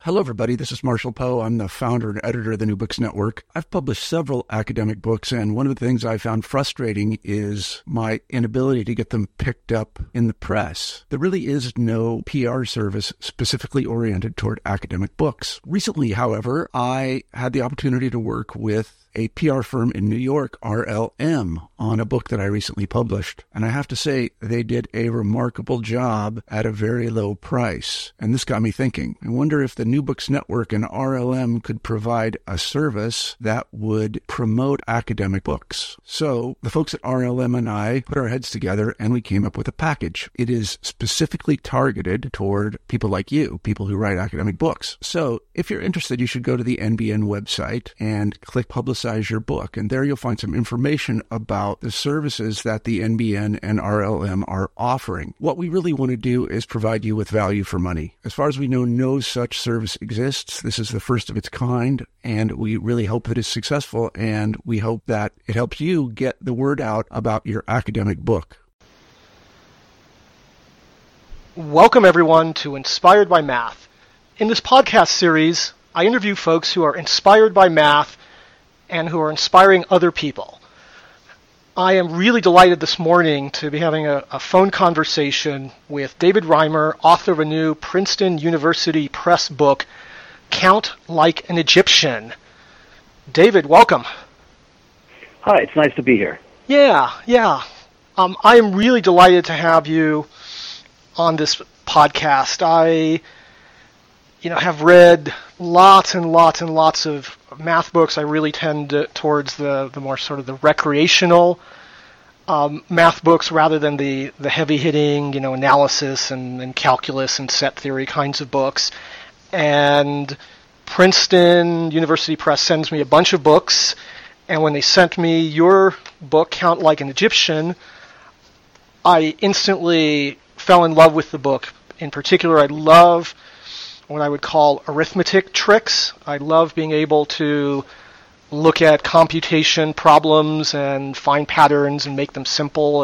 Hello, everybody. This is Marshall Poe. I'm the founder and editor of the New Books Network. I've published several academic books, and one of the things I found frustrating is my inability to get them picked up in the press. There really is no PR service specifically oriented toward academic books. Recently, however, I had the opportunity to work with a PR firm in New York, RLM, on a book that I recently published. And I have to say, they did a remarkable job at a very low price. And this got me thinking. I wonder if the New Books Network and RLM could provide a service that would promote academic books. So the folks at RLM and I put our heads together and we came up with a package. It is specifically targeted toward people like you, people who write academic books. So if you're interested, you should go to the NBN website and click Publicize Your Book. And there you'll find some information about the services that the NBN and RLM are offering. What we really want to do is provide you with value for money. As far as we know, no such service exists. This is the first of its kind, and we really hope that it's successful, and we hope that it helps you get the word out about your academic book. Welcome, everyone, to Inspired by Math. In this podcast series, I interview folks who are inspired by math and who are inspiring other people. I am really delighted this morning to be having a phone conversation with David Reimer, author of a new Princeton University Press book, Count Like an Egyptian. David, welcome. Hi, it's nice to be here. Yeah. I am really delighted to have you on this podcast. I have read lots and lots of math books. I really tend towards the more sort of the recreational math books rather than the heavy-hitting, analysis and calculus and set theory kinds of books. And Princeton University Press sends me a bunch of books, and when they sent me your book, Count Like an Egyptian, I instantly fell in love with the book. In particular, I love what I would call arithmetic tricks. I love being able to look at computation problems and find patterns and make them simple,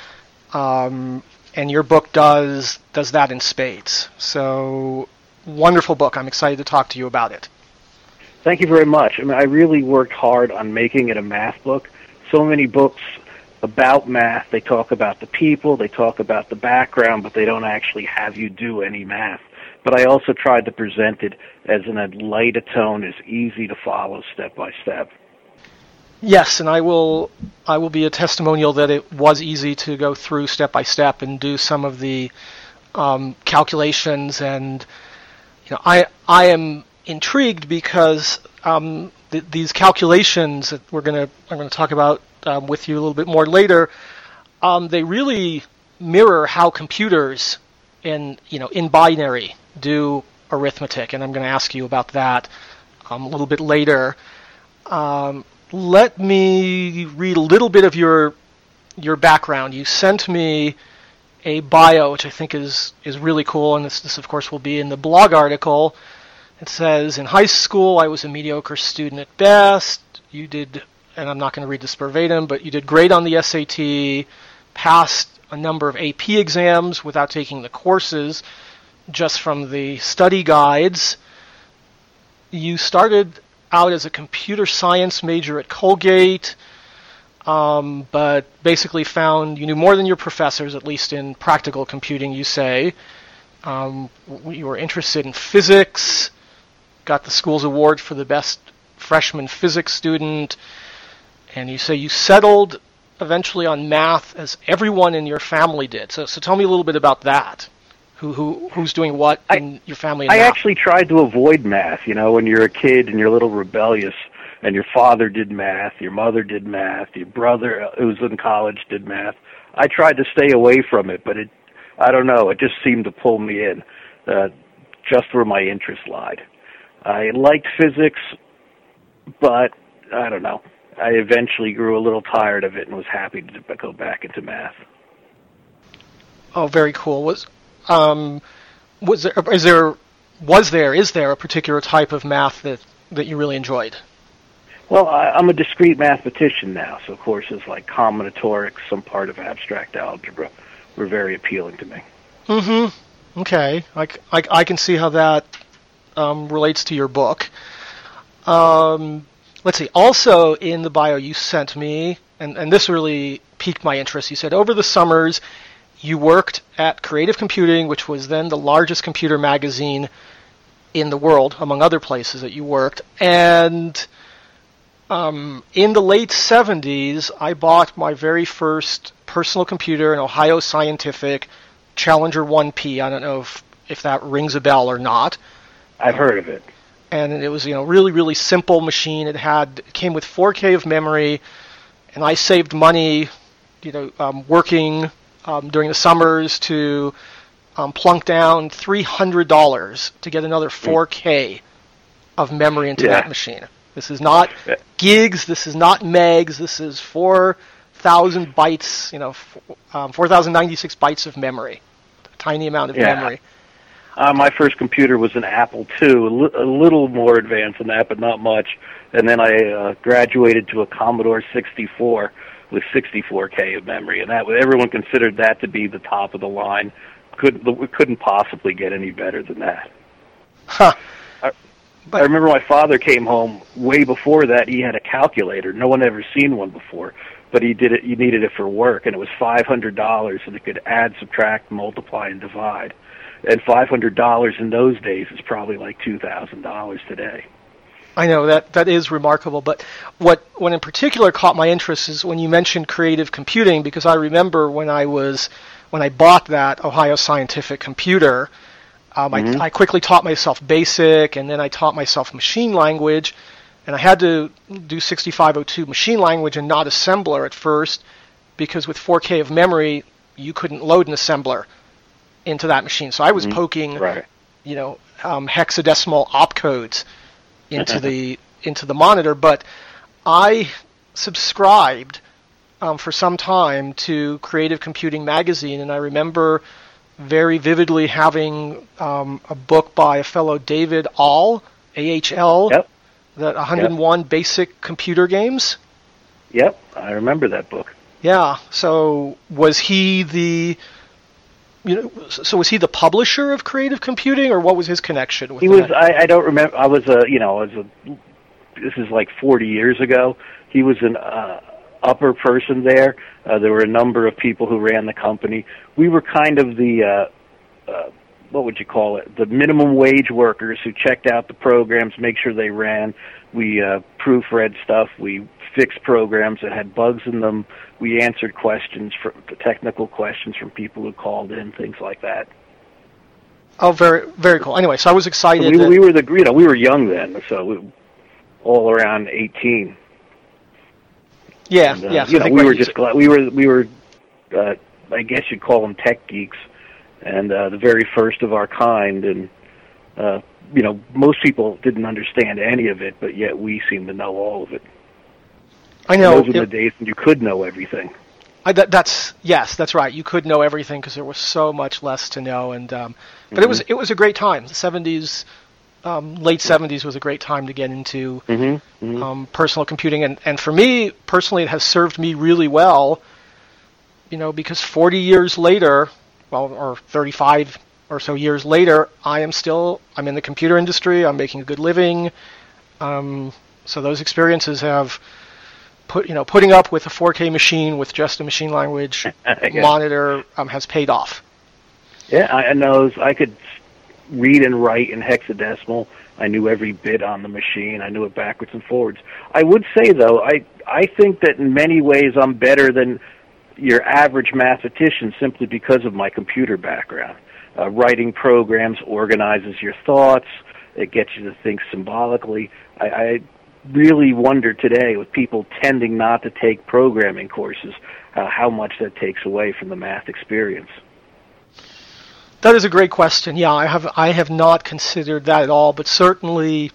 and your book does that in spades. So, wonderful book. I'm excited to talk to you about it. Thank you very much. I really worked hard on making it a math book. So many books about math, they talk about the people, they talk about the background, but they don't actually have you do any math. But I also tried to present it as in a light a tone, as easy to follow step by step. Yes, and I will be a testimonial that it was easy to go through step by step and do some of the calculations. And I am intrigued because these calculations that I'm going to talk about with you a little bit more later, they really mirror how computers in binary do arithmetic, and I'm going to ask you about that a little bit later. Let me read a little bit of your background. You sent me a bio, which I think is really cool, and this of course will be in the blog article. It says, in high school I was a mediocre student at best. You did, and I'm not going to read this verbatim, but you did great on the SAT, passed a number of AP exams without taking the courses, just from the study guides. You started out as a computer science major at Colgate, but basically found you knew more than your professors, at least in practical computing, you say. You were interested in physics, got the school's award for the best freshman physics student, and you say you settled eventually on math as everyone in your family did. So tell me a little bit about that. Who's doing what in your family? I actually tried to avoid math. When you're a kid and you're a little rebellious, and your father did math, your mother did math, your brother who was in college did math. I tried to stay away from it, but I don't know, it just seemed to pull me in, just where my interest lied. I liked physics, but I don't know. I eventually grew a little tired of it and was happy to go back into math. Oh, very cool. Is there a particular type of math that you really enjoyed? Well, I'm a discrete mathematician now, so courses like combinatorics, some part of abstract algebra, were very appealing to me. Mm-hmm. Okay. I can see how that relates to your book. Let's see. Also in the bio you sent me, and this really piqued my interest. You said over the summers you worked at Creative Computing, which was then the largest computer magazine in the world, among other places that you worked. And in the late 70s, I bought my very first personal computer, an Ohio Scientific Challenger 1P. I don't know if that rings a bell or not. I've heard of it. And it was, really, really simple machine. It came with 4K of memory, and I saved money, working during the summers to plunk down $300 to get another 4K of memory into that machine. This is not gigs. This is not megs. This is 4,000 bytes. 4,096 bytes of memory. A tiny amount of memory. My first computer was an Apple II, a little more advanced than that, but not much. And then I graduated to a Commodore 64 with 64K of memory, and everyone considered that to be the top of the line. We couldn't possibly get any better than that. Huh. I remember my father came home way before that. He had a calculator. No one had ever seen one before, but he did it. He needed it for work, and it was $500, and it could add, subtract, multiply, and divide. And $500 in those days is probably like $2,000 today. I know that is remarkable, but what in particular caught my interest is when you mentioned Creative Computing, because I remember when I bought that Ohio Scientific computer, I quickly taught myself BASIC, and then I taught myself machine language, and I had to do 6502 machine language and not assembler at first, because with 4K of memory, you couldn't load an assembler into that machine. So I was poking, hexadecimal opcodes into the monitor, but I subscribed for some time to Creative Computing magazine, and I remember very vividly having a book by a fellow David Ahl, AHL, that 101 Basic Computer Games. Yep, I remember that book. Yeah, so was he the publisher of Creative Computing, or what was his connection with it? He was. I don't remember. This is like 40 years ago. He was an upper person there. There were a number of people who ran the company. We were kind of the what would you call it? The minimum wage workers who checked out the programs, make sure they ran. We proofread stuff. We fixed programs that had bugs in them. We answered technical questions from people who called in, things like that. Oh, very, very cool. Anyway, so I was excited. We were we were young then, so all around 18. Yeah, and, yeah. We were just glad. We were. I guess you'd call them tech geeks, and the very first of our kind. And most people didn't understand any of it, but yet we seemed to know all of it. I know. Those were the days when you could know everything. That's right. You could know everything because there was so much less to know, and but it was a great time. The 70s, late 70s was a great time to get into personal computing, and for me personally, it has served me really well. Because 40 years later, or 35 or so years later, I'm in the computer industry. I'm making a good living. So those experiences have putting up with a 4K machine with just a machine language monitor has paid off. Yeah, I know. I could read and write in hexadecimal. I knew every bit on the machine. I knew it backwards and forwards. I would say, though, I think that in many ways I'm better than your average mathematician simply because of my computer background. Writing programs organizes your thoughts. It gets you to think symbolically. I really wonder today, with people tending not to take programming courses, how much that takes away from the math experience. That is a great question. Yeah, I have not considered that at all, but certainly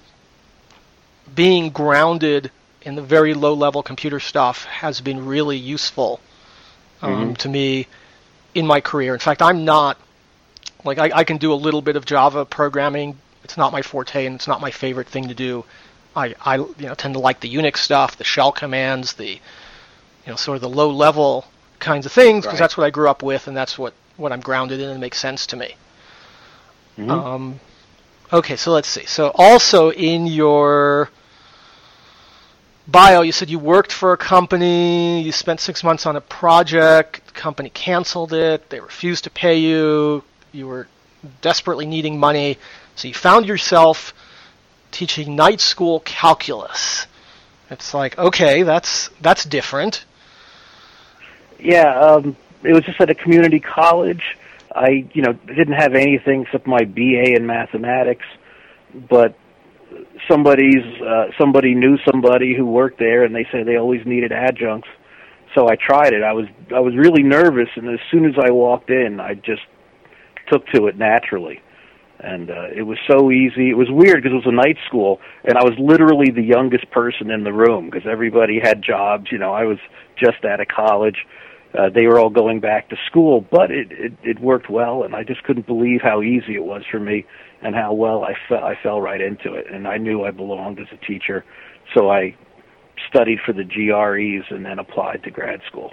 being grounded in the very low-level computer stuff has been really useful to me in my career. In fact, I'm not, I can do a little bit of Java programming. It's not my forte, and it's not my favorite thing to do. I tend to like the Unix stuff, the shell commands, the sort of the low-level kinds of things, because that's what I grew up with, and that's what I'm grounded in and makes sense to me. Okay, so let's see. So also in your bio, you said you worked for a company, you spent 6 months on a project, the company canceled it, they refused to pay you, you were desperately needing money, so you found yourself teaching night school calculus. It's like, okay, that's different. Yeah, it was just at a community college. I, didn't have anything except my BA in mathematics, but somebody knew somebody who worked there, and they said they always needed adjuncts. So I tried it. I was really nervous, and as soon as I walked in, I just took to it naturally. And it was so easy. It was weird because it was a night school, and I was literally the youngest person in the room because everybody had jobs. I was just out of college. They were all going back to school, but it worked well, and I just couldn't believe how easy it was for me and how well I fell right into it. And I knew I belonged as a teacher, so I studied for the GREs and then applied to grad school.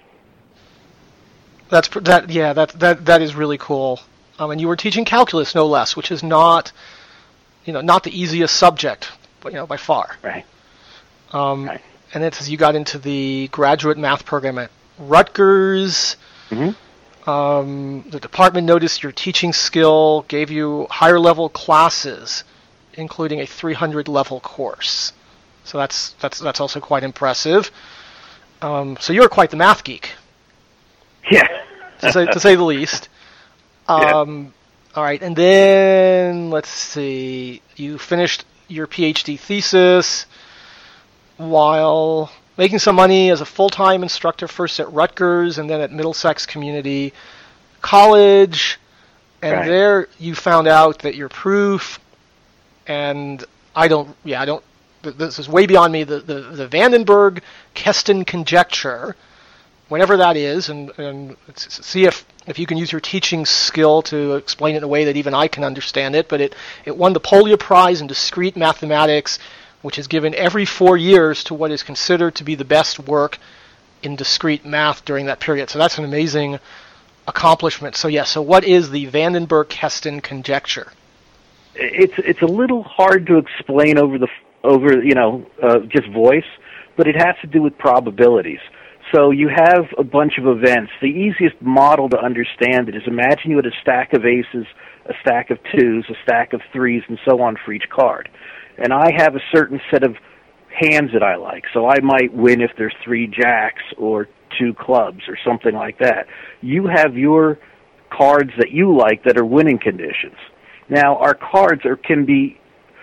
That is really cool. And you were teaching calculus, no less, which is not the easiest subject, by far. Right. Right. And it says you got into the graduate math program at Rutgers. Mm-hmm. The department noticed your teaching skill, gave you higher level classes, including a 300 level course. So that's also quite impressive. So you're quite the math geek. Yeah. to say the least. All right, and then let's see. You finished your PhD thesis while making some money as a full-time instructor, first at Rutgers and then at Middlesex Community College. And right. There you found out that your proof, and this is way beyond me, the Vandenberg-Keston conjecture, whenever that is, and see if you can use your teaching skill to explain it in a way that even I can understand it. But it won the Polya Prize in Discrete Mathematics, which is given every 4 years to what is considered to be the best work in discrete math during that period. So that's an amazing accomplishment. So so what is the Vandenberg-Keston conjecture? It's a little hard to explain over just voice, but it has to do with probabilities. So you have a bunch of events. The easiest model to understand it is imagine you had a stack of aces, a stack of twos, a stack of threes, and so on for each card. And I have a certain set of hands that I like. So I might win if there's 3 jacks or 2 clubs or something like that. You have your cards that you like that are winning conditions. Now, our cards can be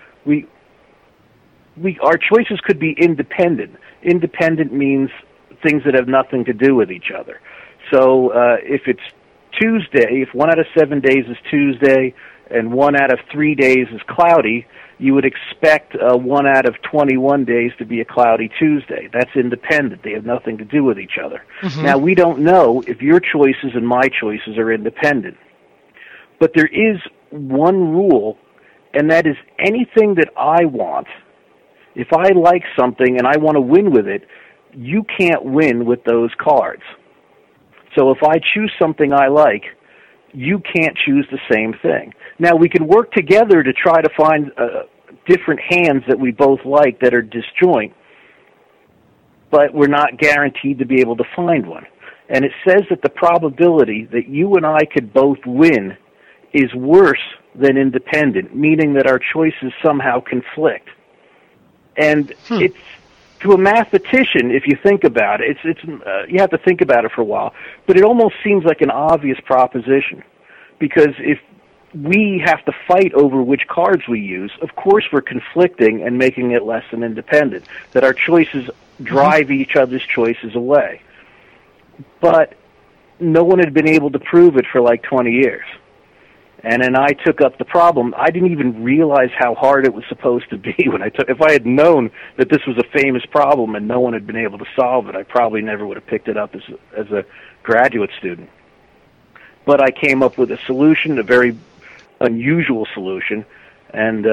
our choices could be independent. Independent means things that have nothing to do with each other. So if it's Tuesday, if 1 out of 7 days is Tuesday and 1 out of 3 days is cloudy, you would expect 1 out of 21 days to be a cloudy Tuesday. That's independent. They have nothing to do with each other. Mm-hmm. Now, we don't know if your choices and my choices are independent. But there is one rule, and that is anything that I want, if I like something and I want to win with it, you can't win with those cards. So if I choose something I like, you can't choose the same thing. Now, we can work together to try to find different hands that we both like that are disjoint, but we're not guaranteed to be able to find one. And it says that the probability that you and I could both win is worse than independent, meaning that our choices somehow conflict. And it's, to a mathematician, if you think about it, you have to think about it for a while, but it almost seems like an obvious proposition, because if we have to fight over which cards we use, of course we're conflicting and making it less than independent, that our choices drive each other's choices away. But no one had been able to prove it for like 20 years. And then I took up the problem. I didn't even realize how hard it was supposed to be when if I had known that this was a famous problem and no one had been able to solve it, I probably never would have picked it up as a graduate student. But I came up with a solution, a very unusual solution, and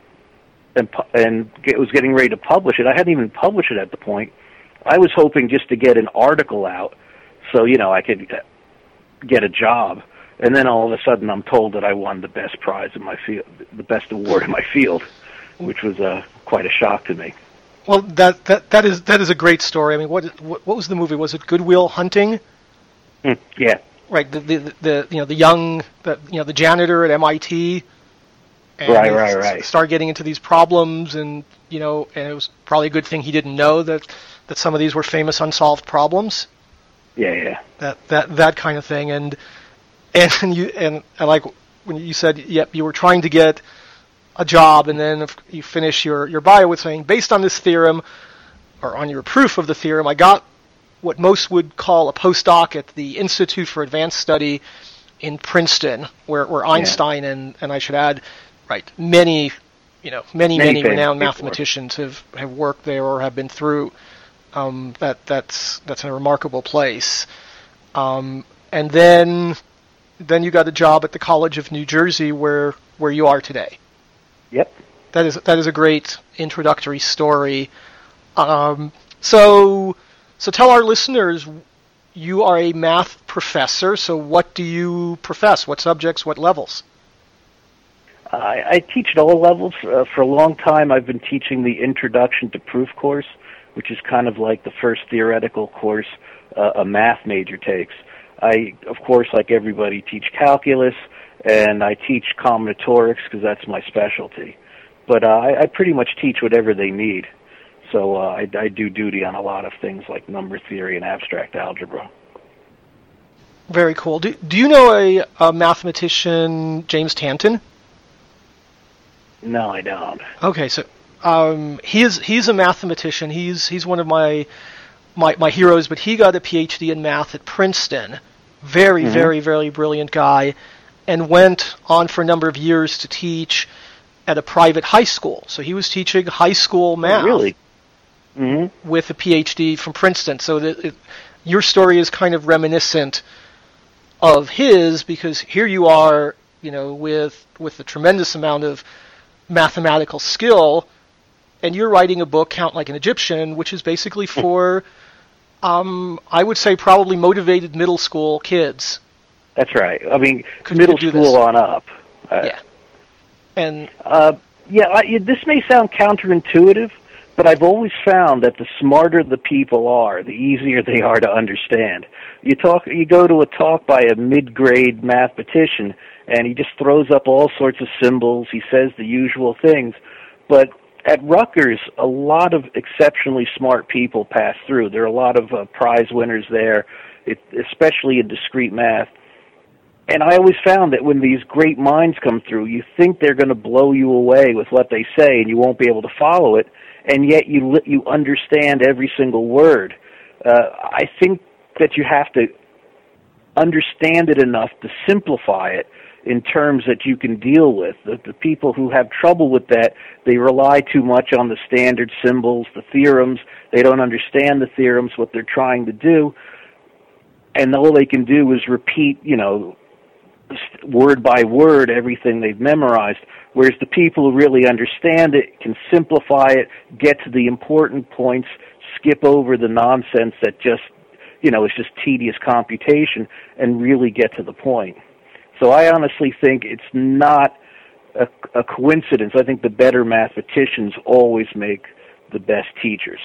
it was getting ready to publish it. I hadn't even published it at the point. I was hoping just to get an article out so, I could get a job. and then all of a sudden I'm told that I won the best prize in my field, the best award in my field, which was quite a shock to me. Well, that is a great story. I mean, what was the movie? Was it Good Will Hunting? Yeah. Right. The janitor at MIT. And Right. Start getting into these problems, and and it was probably a good thing he didn't know that some of these were famous unsolved problems. Yeah. That kind of thing, and I like when you said, yep, you were trying to get a job, and then you finish your bio with saying, based on this theorem, or on your proof of the theorem, I got what most would call a postdoc at the Institute for Advanced Study in Princeton, where Einstein and I should add, right, many renowned mathematicians have worked there or have been through. That's a remarkable place. And then you got a job at the College of New Jersey, where you are today. Yep. That is a great introductory story. So tell our listeners, you are a math professor. So what do you profess? What subjects? What levels? I teach at all levels. For a long time, I've been teaching the Introduction to Proof course, which is kind of like the first theoretical course a math major takes. I, of course, like everybody, teach calculus, and I teach combinatorics because that's my specialty. But I pretty much teach whatever they need. So I do duty on a lot of things like number theory and abstract algebra. Very cool. Do you know a mathematician, James Tanton? No, I don't. Okay, so he's a mathematician. He's one of my heroes, but he got a PhD in math at Princeton. Very, very, very brilliant guy, and went on for a number of years to teach at a private high school. So he was teaching high school math. Oh, really? With a PhD from Princeton. So your story is kind of reminiscent of his, because here you are, with a tremendous amount of mathematical skill, and you're writing a book, Count Like an Egyptian, which is basically for, I would say, probably motivated middle school kids. That's right. I mean, middle school on up. Yeah. And this may sound counterintuitive, but I've always found that the smarter the people are, the easier they are to understand. You go to a talk by a mid-grade mathematician, and he just throws up all sorts of symbols. He says the usual things. But at Rutgers, a lot of exceptionally smart people pass through. There are a lot of prize winners there, especially in discrete math. And I always found that when these great minds come through, you think they're going to blow you away with what they say, and you won't be able to follow it, and yet you understand every single word. I think that you have to understand it enough to simplify it in terms that you can deal with. The people who have trouble with that, they rely too much on the standard symbols, the theorems. They don't understand the theorems, what they're trying to do, and all they can do is repeat, word by word everything they've memorized, whereas the people who really understand it can simplify it, get to the important points, skip over the nonsense that just, is just tedious computation, and really get to the point. So I honestly think it's not a coincidence. I think the better mathematicians always make the best teachers.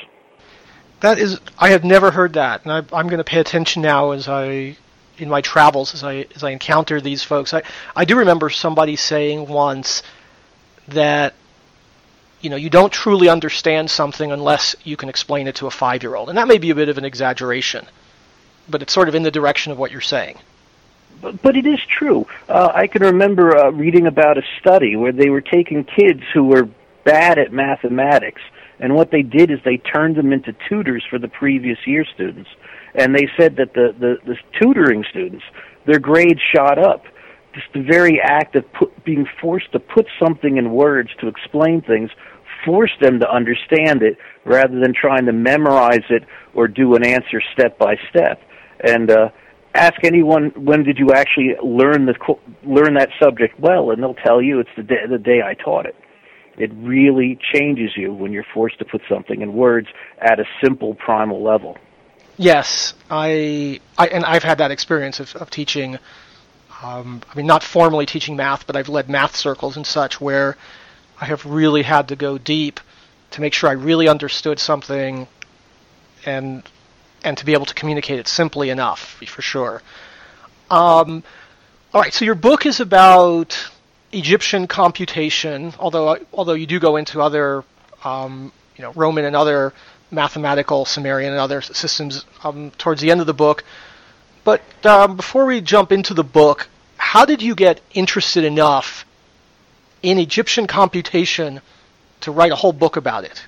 I have never heard that, and I'm going to pay attention now in my travels as I encounter these folks. I do remember somebody saying once that you don't truly understand something unless you can explain it to a 5-year-old, and that may be a bit of an exaggeration, but it's sort of in the direction of what you're saying. But it is true. I can remember reading about a study where they were taking kids who were bad at mathematics, and what they did is they turned them into tutors for the previous year students. And they said that the tutoring students, their grades shot up. Just the very act of being forced to put something in words to explain things forced them to understand it rather than trying to memorize it or do an answer step by step. And ask anyone, when did you actually learn that subject well, and they'll tell you it's the day I taught it. It really changes you when you're forced to put something in words at a simple primal level. Yes, and I've had that experience of teaching not formally teaching math, but I've led math circles and such where I have really had to go deep to make sure I really understood something and to be able to communicate it simply enough, for sure. All right, so your book is about Egyptian computation, although you do go into other, Roman and other mathematical, Sumerian and other systems towards the end of the book. But before we jump into the book, how did you get interested enough in Egyptian computation to write a whole book about it?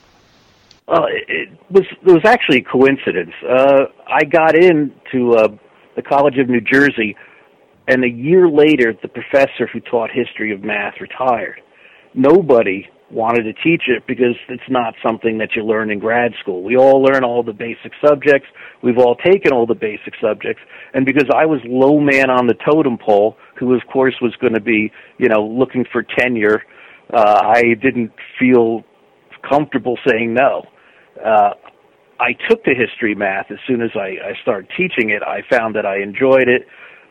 It was actually a coincidence. I got into the College of New Jersey, and a year later, the professor who taught history of math retired. Nobody wanted to teach it because it's not something that you learn in grad school. We all learn all the basic subjects. We've all taken all the basic subjects. And because I was low man on the totem pole, who of course was going to be, looking for tenure, I didn't feel comfortable saying no. I took to history math as soon as I started teaching it. I found that I enjoyed it.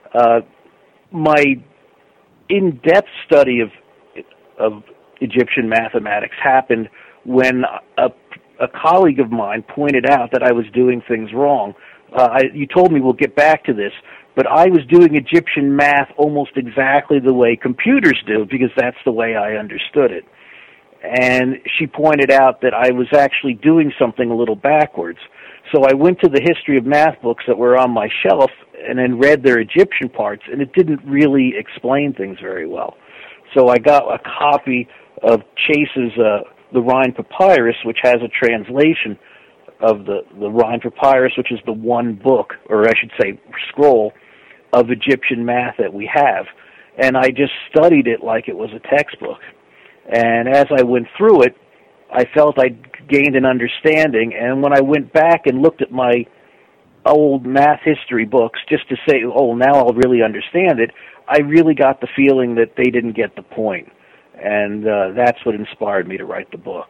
My in-depth study of Egyptian mathematics happened when a colleague of mine pointed out that I was doing things wrong. You told me we'll get back to this, but I was doing Egyptian math almost exactly the way computers do because that's the way I understood it. And she pointed out that I was actually doing something a little backwards. So I went to the history of math books that were on my shelf and then read their Egyptian parts, and it didn't really explain things very well. So I got a copy of Chase's The Rhind Papyrus, which has a translation of the Rhind Papyrus, which is the one book, or I should say scroll, of Egyptian math that we have. And I just studied it like it was a textbook. And as I went through it, I felt I gained an understanding. And when I went back and looked at my old math history books just to say, oh, now I'll really understand it, I really got the feeling that they didn't get the point. And that's what inspired me to write the book.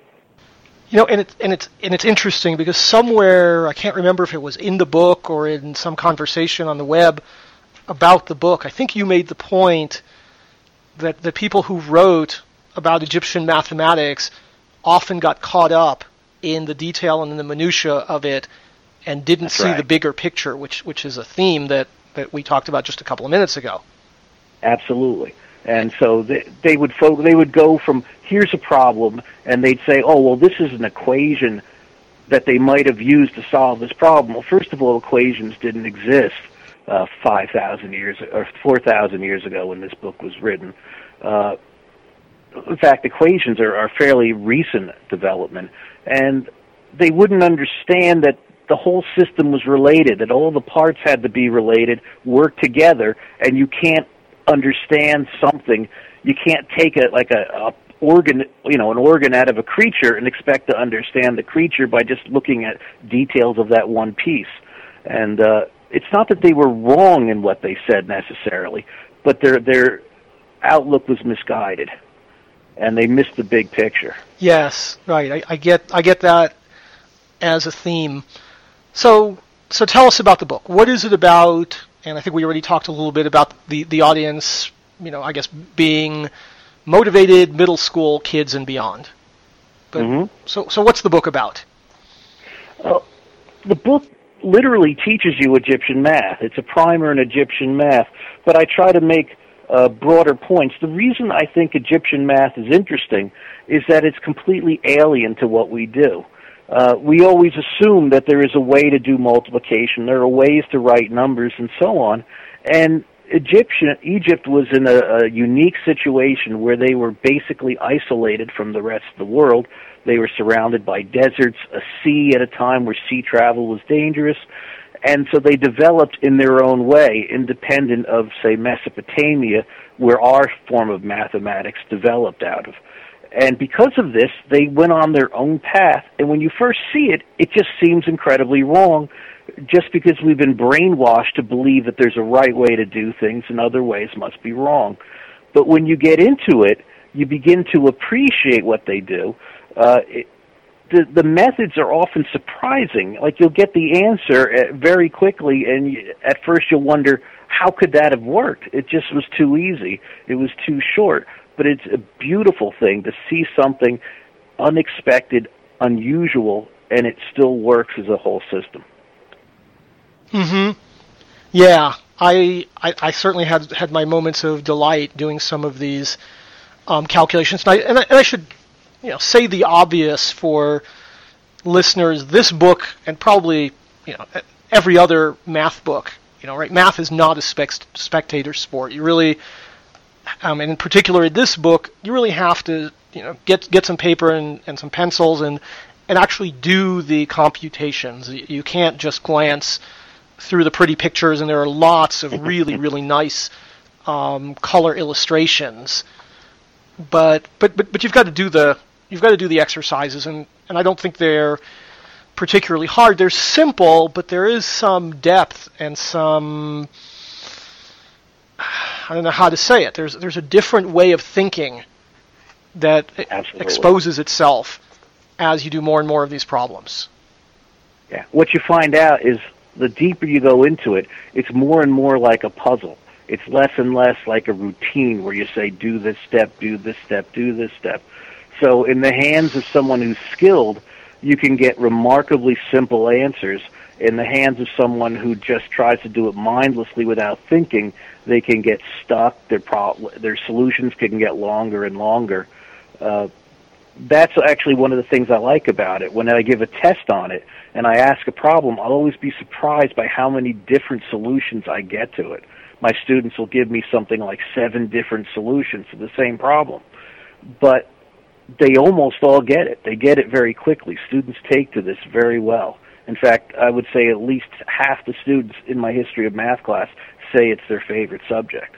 And it's interesting because somewhere, I can't remember if it was in the book or in some conversation on the web about the book, I think you made the point that the people who wrote about Egyptian mathematics often got caught up in the detail and in the minutia of it and didn't That's see right. the bigger picture, which is a theme that we talked about just a couple of minutes ago. Absolutely. And so they would go from, here's a problem, and they'd say, oh, well, this is an equation that they might have used to solve this problem. Well, first of all, equations didn't exist 5,000 years or 4,000 years ago when this book was written. In fact, equations are fairly recent development, and they wouldn't understand that the whole system was related, that all the parts had to be related, work together, and you can't understand something. You can't take an organ out of a creature and expect to understand the creature by just looking at details of that one piece. And it's not that they were wrong in what they said necessarily, but their outlook was misguided, and they missed the big picture. Yes, right. I get that as a theme. So tell us about the book. What is it about? And I think we already talked a little bit about the audience, I guess being motivated middle school kids and beyond. But so what's the book about? The book literally teaches you Egyptian math. It's a primer in Egyptian math, but I try to make broader points. The reason I think Egyptian math is interesting is that it's completely alien to what we do. We always assume that there is a way to do multiplication, there are ways to write numbers, and so on. And Egypt was in a unique situation where they were basically isolated from the rest of the world. They were surrounded by deserts, a sea at a time where sea travel was dangerous, and so they developed in their own way, independent of, say, Mesopotamia, where our form of mathematics developed out of. And because of this, they went on their own path, and when you first see it, it just seems incredibly wrong, just because we've been brainwashed to believe that there's a right way to do things and other ways must be wrong. But when you get into it, you begin to appreciate what they do. The methods are often surprising. Like, you'll get the answer very quickly, and at first you'll wonder, how could that have worked? It just was too easy. It was too short. But it's a beautiful thing to see something unexpected, unusual, and it still works as a whole system. Mm-hmm. Yeah, I certainly had my moments of delight doing some of these calculations, and I should say the obvious for listeners. This book, and probably every other math book, right? Math is not a spectator sport. You really, and in particular in this book, you really have to get some paper and some pencils and actually do the computations. You can't just glance through the pretty pictures, and there are lots of really, really nice color illustrations. But you've got to do the exercises, and I don't think they're particularly hard. They're simple, but there is some depth and some, I don't know how to say it. There's a different way of thinking that exposes itself as you do more and more of these problems. Yeah. What you find out is the deeper you go into it, it's more and more like a puzzle. It's less and less like a routine where you say, do this step, do this step, do this step. So in the hands of someone who's skilled, you can get remarkably simple answers. In the hands of someone who just tries to do it mindlessly without thinking, they can get stuck. Their solutions can get longer and longer. That's actually one of the things I like about it. When I give a test on it and I ask a problem, I'll always be surprised by how many different solutions I get to it. My students will give me something like 7 different solutions to the same problem. But they almost all get it. They get it very quickly. Students take to this very well. In fact, I would say at least half the students in my history of math class say it's their favorite subject.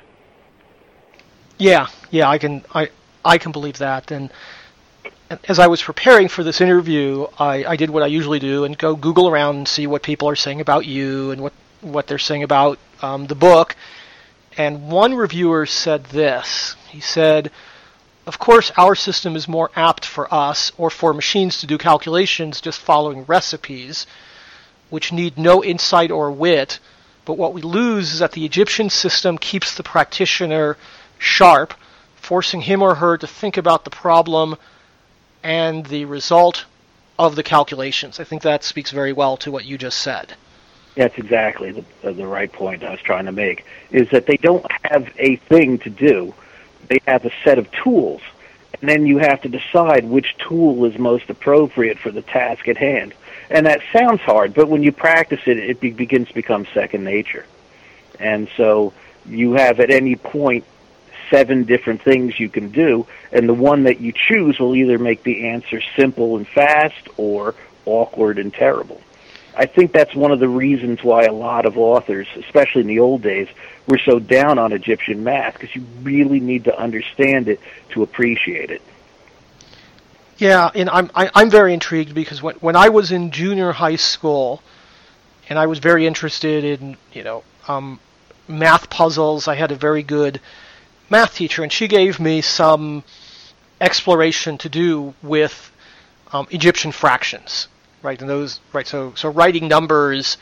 Yeah, I can believe that. And as I was preparing for this interview, I did what I usually do and go Google around and see what people are saying about you and what they're saying about the book. And one reviewer said this. He said, "Of course, our system is more apt for us or for machines to do calculations just following recipes, which need no insight or wit. But what we lose is that the Egyptian system keeps the practitioner sharp, forcing him or her to think about the problem and the result of the calculations." I think that speaks very well to what you just said. That's exactly the right point I was trying to make, is that they don't have a thing to do. They have a set of tools, and then you have to decide which tool is most appropriate for the task at hand. And that sounds hard, but when you practice it, it begins to become second nature. And so you have at any point 7 different things you can do, and the one that you choose will either make the answer simple and fast or awkward and terrible. I think that's one of the reasons why a lot of authors, especially in the old days, were so down on Egyptian math, because you really need to understand it to appreciate it. Yeah, and I'm very intrigued because when I was in junior high school, and I was very interested in math puzzles, I had a very good math teacher, and she gave me some exploration to do with Egyptian fractions. Right, and those so writing numbers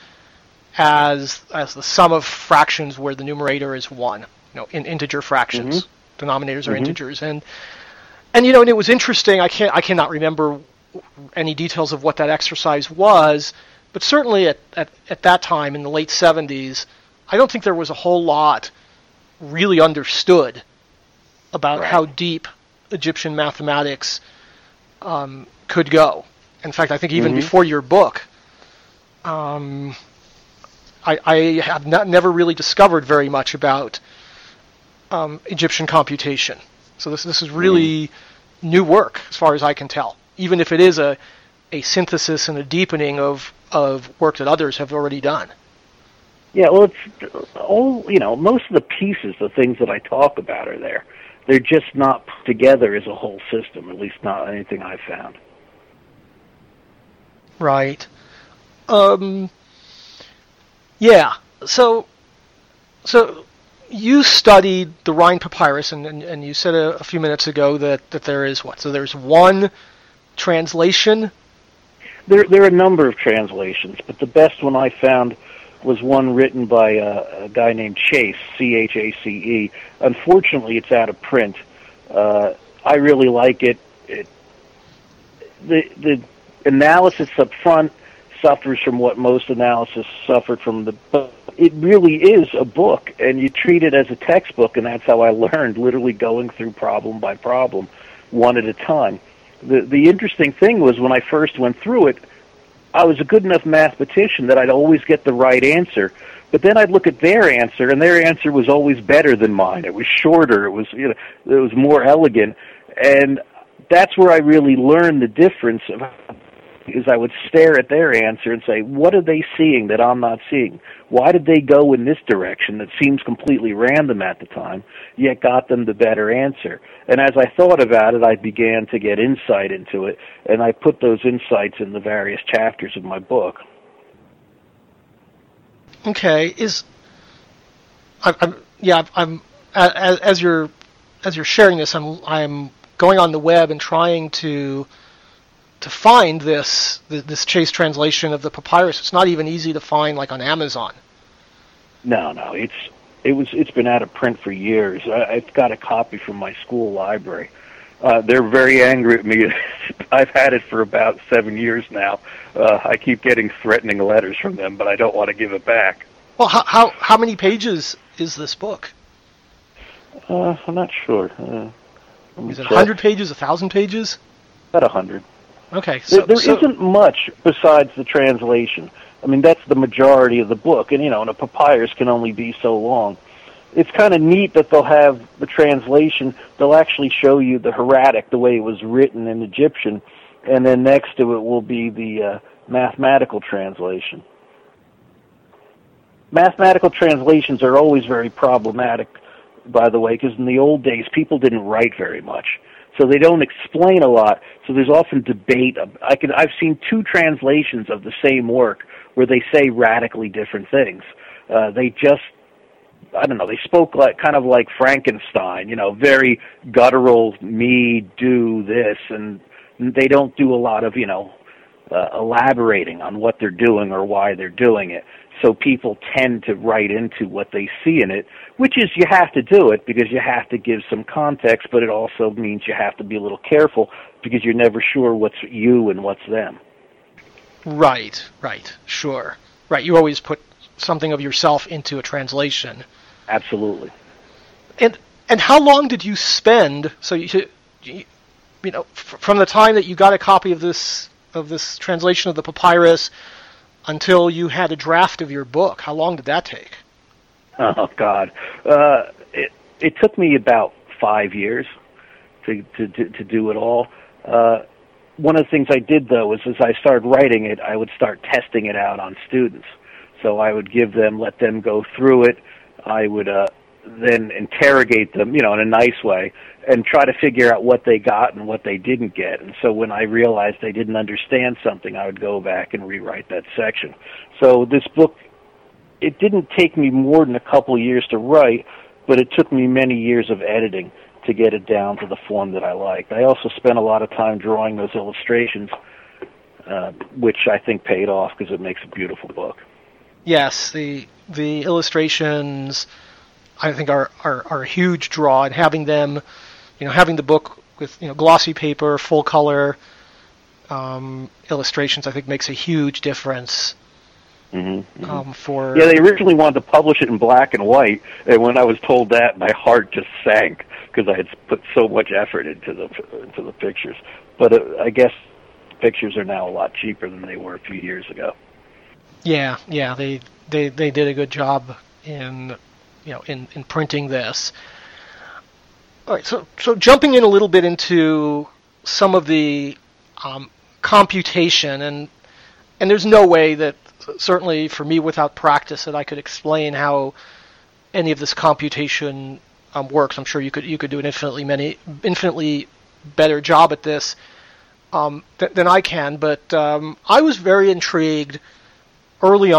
as the sum of fractions where the numerator is 1, in integer fractions. Mm-hmm. Denominators are integers, and it was interesting. I cannot remember any details of what that exercise was, but certainly at that time in the late 70s, I don't think there was a whole lot really understood about how deep Egyptian mathematics could go. In fact, I think even before your book, I have never really discovered very much about Egyptian computation. So this is really new work, as far as I can tell, even if it is a synthesis and a deepening of work that others have already done. Yeah, well, it's all, most of the pieces, the things that I talk about are there. They're just not put together as a whole system, at least not anything I've found. Right. Yeah. So you studied the Rhind Papyrus, and you said a few minutes ago that there is what? So there's one translation? There are a number of translations, but the best one I found was one written by a guy named Chase, Chace. Unfortunately, it's out of print. I really like it. The analysis up front suffers from what most analysis suffered from. But it really is a book, and you treat it as a textbook, and that's how I learned, literally going through problem by problem, one at a time. The interesting thing was when I first went through it, I was a good enough mathematician that I'd always get the right answer. But then I'd look at their answer, and their answer was always better than mine. It was shorter. It was, it was more elegant, and that's where I really learned the difference. Is I would stare at their answer and say, what are they seeing that I'm not seeing? Why did they go in this direction that seems completely random at the time, yet got them the better answer? And as I thought about it, I began to get insight into it, and I put those insights in the various chapters of my book. Okay, as you're sharing this, I'm going on the web and trying to find this Chase translation of the papyrus. It's not even easy to find, like, on Amazon. No, it's been out of print for years. I've got a copy from my school library. They're very angry at me. I've had it for about 7 years now. I keep getting threatening letters from them, but I don't want to give it back. Well, how many pages is this book? I'm not sure. Is it 100 pages, 1,000 pages? About 100. Okay. So there isn't much besides the translation. I mean, that's the majority of the book, and and a papyrus can only be so long. It's kind of neat that they'll have the translation. They'll actually show you the hieratic, the way it was written in Egyptian, and then next to it will be the mathematical translation. Mathematical translations are always very problematic, by the way, because in the old days, people didn't write very much. So they don't explain a lot. So there's often debate. I've seen two translations of the same work where they say radically different things. They spoke kind of like Frankenstein, very guttural, me, do this, and they don't do a lot of, elaborating on what they're doing or why they're doing it. So people tend to write into what they see in it, which is you have to do it because you have to give some context, but it also means you have to be a little careful because you're never sure what's you and what's them. Right, sure. Right, you always put something of yourself into a translation. Absolutely. And how long did you spend, so from the time that you got a copy of this translation of the papyrus until you had a draft of your book? How long did that take? Oh, God. It took me about 5 years to do it all. One of the things I did, though, is as I started writing it, I would start testing it out on students. So I would let them go through it. I would then interrogate them, in a nice way, and try to figure out what they got and what they didn't get. And so when I realized they didn't understand something, I would go back and rewrite that section. So this book, it didn't take me more than a couple of years to write, but it took me many years of editing to get it down to the form that I liked. I also spent a lot of time drawing those illustrations, which I think paid off because it makes a beautiful book. Yes, the illustrations, I think, are a huge draw, and having them, having the book with glossy paper, full color illustrations, I think makes a huge difference. Mm-hmm, mm-hmm. Yeah, they originally wanted to publish it in black and white, and when I was told that, my heart just sank because I had put so much effort into the pictures. But I guess pictures are now a lot cheaper than they were a few years ago. Yeah, they did a good job in printing this. All right, so jumping in a little bit into some of the computation, and there's no way that, certainly for me without practice, that I could explain how any of this computation works. I'm sure you could do an infinitely better job at this than I can, but I was very intrigued early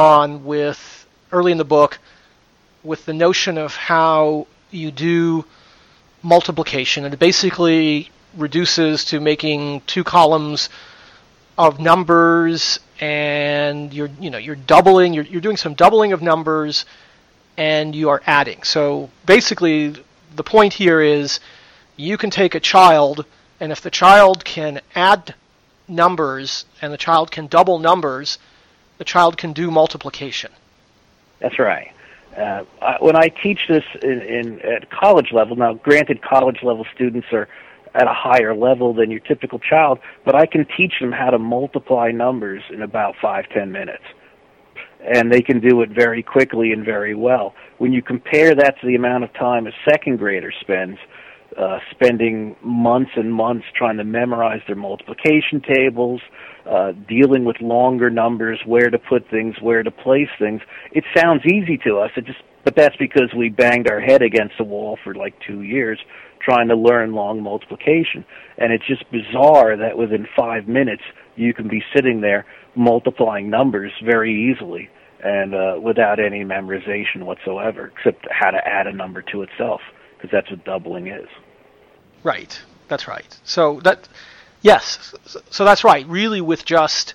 in the book with the notion of how you do multiplication, and it basically reduces to making two columns of numbers and you're doubling, you're doing some doubling of numbers, and you are adding. So basically, the point here is you can take a child, and if the child can add numbers and the child can double numbers, the child can do multiplication. That's right. When I teach this at college level, now granted college level students are at a higher level than your typical child, but I can teach them how to multiply numbers in about 5-10 minutes. And they can do it very quickly and very well. When you compare that to the amount of time a second grader spends, spending months and months trying to memorize their multiplication tables, dealing with longer numbers, where to put things, where to place things, it sounds easy to us. But that's because we banged our head against the wall for like 2 years trying to learn long multiplication. And it's just bizarre that within 5 minutes you can be sitting there multiplying numbers very easily and without any memorization whatsoever, except how to add a number to itself, because that's what doubling is. Right. That's right. So yes. So that's right. Really, with just,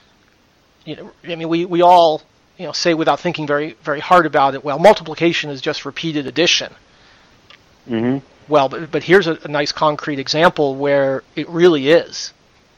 we all, say without thinking very, very hard about it, well, multiplication is just repeated addition. Mm-hmm. Well, but here's a nice concrete example where it really is.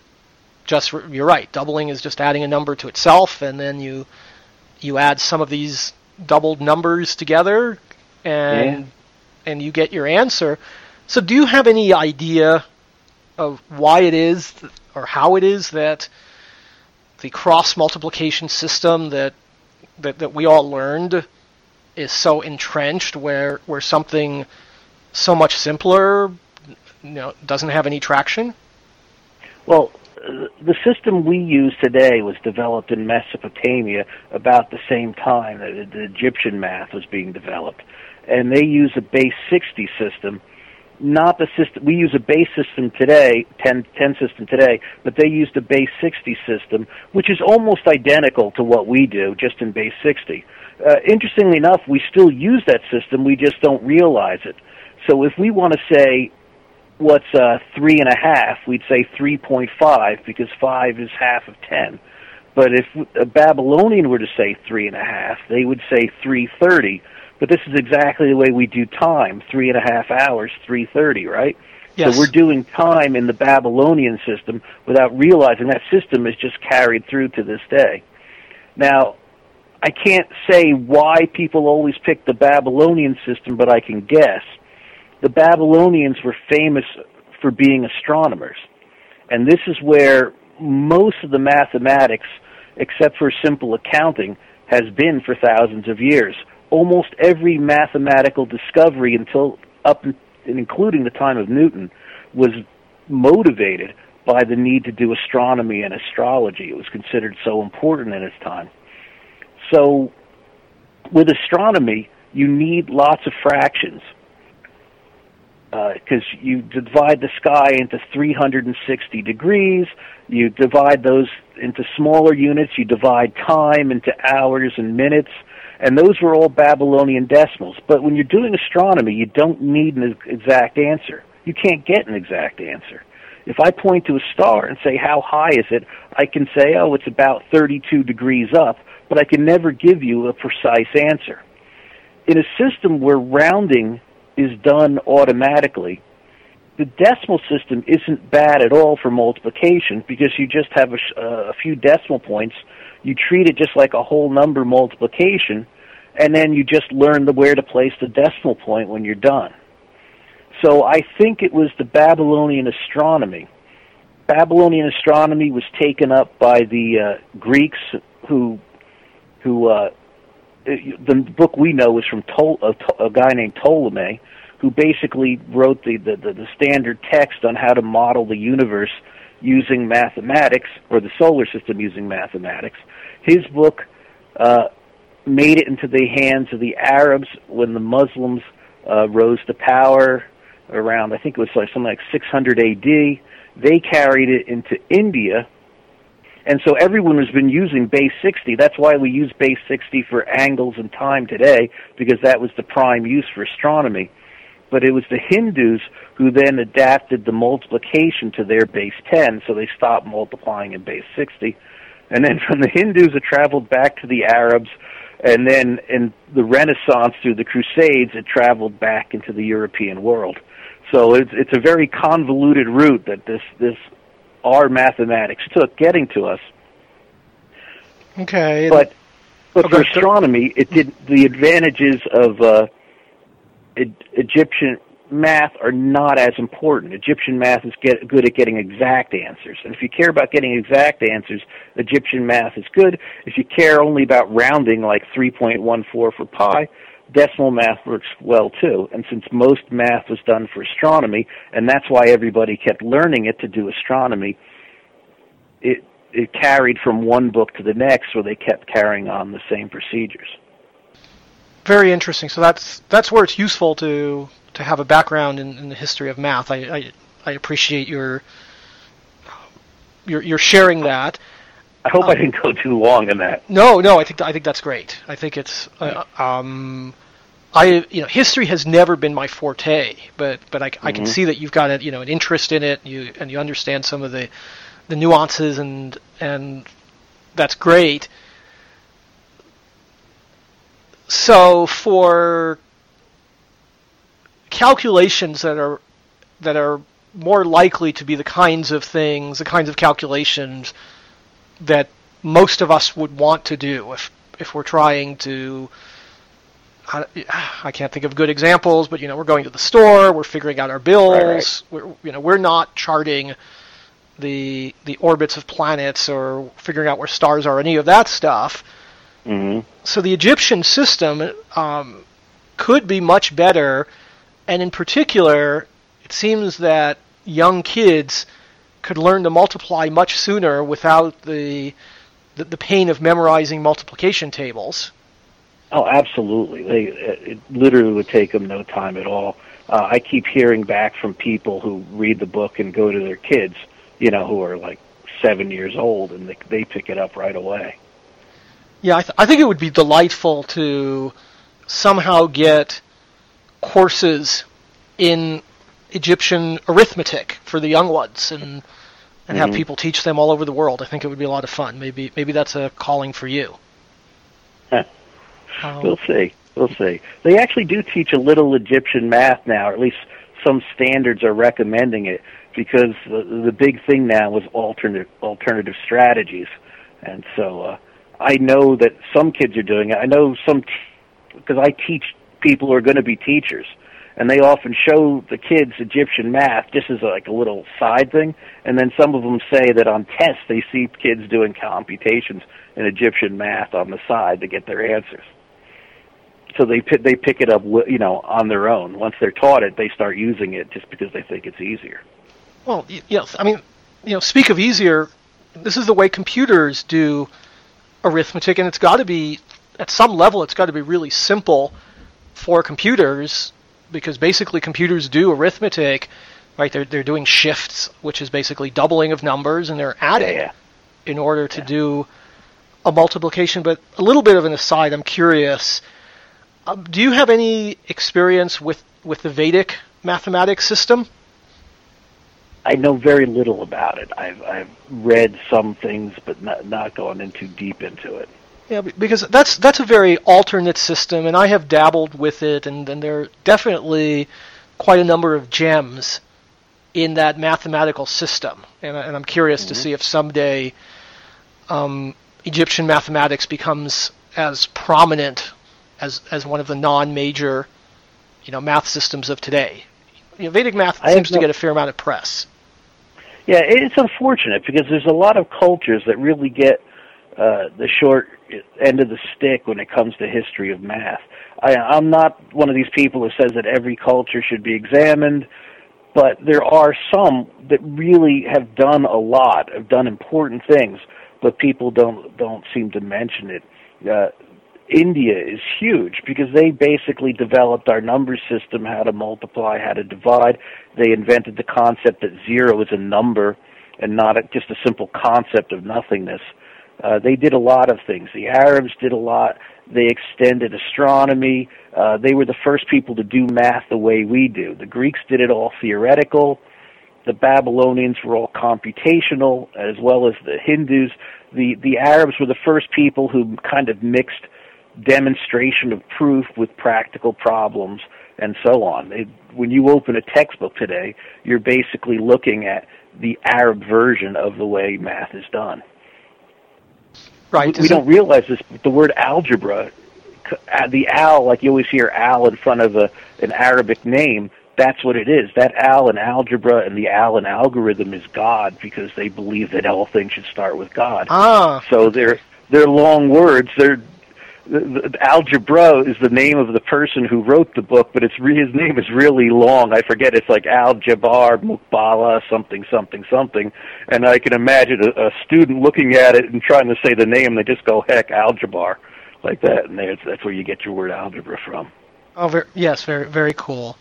You're right. Doubling is just adding a number to itself, and then you add some of these doubled numbers together, and you get your answer. So do you have any idea of why it is or how it is that the cross multiplication system that we all learned is so entrenched, where something so much simpler doesn't have any traction? Well, the system we use today was developed in Mesopotamia about the same time that the Egyptian math was being developed. And they use a base 60 system, not the system. We use a base system today, 10 system today, but they used a base 60 system, which is almost identical to what we do, just in base 60. Interestingly enough, we still use that system, we just don't realize it. So if we want to say, what's 3.5? We'd say 3.5 because 5 is half of 10. But if a Babylonian were to say 3.5, they would say 3:30. But this is exactly the way we do time: 3.5 hours, 3:30, right? Yes. So we're doing time in the Babylonian system without realizing that system is just carried through to this day. Now, I can't say why people always pick the Babylonian system, but I can guess. The Babylonians were famous for being astronomers, and this is where most of the mathematics, except for simple accounting, has been for thousands of years. Almost every mathematical discovery and including the time of Newton was motivated by the need to do astronomy and astrology. It was considered so important in its time. So with astronomy, you need lots of fractions, because you divide the sky into 360 degrees, you divide those into smaller units, you divide time into hours and minutes, and those were all Babylonian decimals. But when you're doing astronomy, you don't need an exact answer. You can't get an exact answer. If I point to a star and say, how high is it, I can say, oh, it's about 32 degrees up, but I can never give you a precise answer. In a system where rounding is done automatically, the decimal system isn't bad at all for multiplication because you just have a few decimal points. You treat it just like a whole number multiplication, and then you just learn where to place the decimal point when you're done. So I think it was the Babylonian astronomy. Babylonian astronomy was taken up by the Greeks who the book we know is from a guy named Ptolemy, who basically wrote the standard text on how to model the universe using mathematics, or the solar system using mathematics. His book made it into the hands of the Arabs when the Muslims rose to power around, I think it was something like 600 A.D. They carried it into India, and so everyone has been using base 60. That's why we use base 60 for angles and time today, because that was the prime use for astronomy. But it was the Hindus who then adapted the multiplication to their base 10, so they stopped multiplying in base 60. And then from the Hindus, it traveled back to the Arabs, and then in the Renaissance, through the Crusades, it traveled back into the European world. So it's a very convoluted route that this our mathematics took getting to us. Okay. But for astronomy, it did. The advantages of Egyptian math are not as important. Egyptian math is good at getting exact answers. And if you care about getting exact answers, Egyptian math is good. If you care only about rounding, like 3.14 for pi, decimal math works well too. And since most math was done for astronomy, and that's why everybody kept learning it to do astronomy, it carried from one book to the next, where they kept carrying on the same procedures. Very interesting. So that's where it's useful to have a background in the history of math. I appreciate your sharing that. I hope I didn't go too long in that. No, I think that's great. I think it's history has never been my forte, but I can see that you've got an interest in it, and you understand some of the nuances, and that's great. So for calculations that are more likely to be the kinds of calculations that most of us would want to do if we're trying to, I can't think of good examples, but we're going to the store, we're figuring out our bills, right. We're not charting the orbits of planets or figuring out where stars are, any of that stuff. Mm-hmm. So the Egyptian system could be much better, and in particular, it seems that young kids could learn to multiply much sooner without the pain of memorizing multiplication tables. Oh, absolutely. It literally would take them no time at all. I keep hearing back from people who read the book and go to their kids, who are like 7 years old, and they pick it up right away. Yeah, I think it would be delightful to somehow get courses in Egyptian arithmetic for the young ones, and have people teach them all over the world. I think it would be a lot of fun. Maybe that's a calling for you. We'll see. They actually do teach a little Egyptian math now, or at least some standards are recommending it, because the big thing now is alternative strategies. And so I know that some kids are doing it. I know some, because I teach people who are going to be teachers, and they often show the kids Egyptian math just as like a little side thing, and then some of them say that on tests they see kids doing computations in Egyptian math on the side to get their answers. So they pick it up, on their own. Once they're taught it, they start using it just because they think it's easier. Well, yes. I mean, speak of easier, this is the way computers do arithmetic, and it's got to be, at some level, it's got to be really simple for computers, because basically computers do arithmetic, right? They're doing shifts, which is basically doubling of numbers, and they're adding in order to do a multiplication. But a little bit of an aside, I'm curious. Do you have any experience with the Vedic mathematics system? I know very little about it. I've read some things, but not gone in too deep into it. Yeah, because that's a very alternate system, and I have dabbled with it, and there are definitely quite a number of gems in that mathematical system. And I'm curious to see if someday Egyptian mathematics becomes as prominent as one of the non-major, math systems of today. Vedic math seems to get a fair amount of press. Yeah, it's unfortunate because there's a lot of cultures that really get the short end of the stick when it comes to history of math. I'm not one of these people who says that every culture should be examined, but there are some that really have done a lot, have done important things, but people don't seem to mention it. India is huge because they basically developed our number system, how to multiply, how to divide. They invented the concept that zero is a number and not just a simple concept of nothingness. They did a lot of things. The Arabs did a lot. They extended astronomy. They were the first people to do math the way we do. The Greeks did it all theoretical. The Babylonians were all computational, as well as the Hindus. the Arabs were the first people who kind of mixed demonstration of proof with practical problems and so on. When you open a textbook today, you're basically looking at the Arab version of the way math is done. Right. We don't realize this, but the word algebra, the al, like you always hear al in front of an Arabic name, that's what it is. That al in algebra and the al in algorithm is God, because they believe that all things should start with God. So they're long words. The algebra is the name of the person who wrote the book, but his name is really long. I forget. It's like Al-Jabbar Muqbala something something something, and I can imagine a student looking at it and trying to say the name. They just go, heck, Al-Jabbar, like that, and that's where you get your word algebra from. Oh, yes, very, very cool.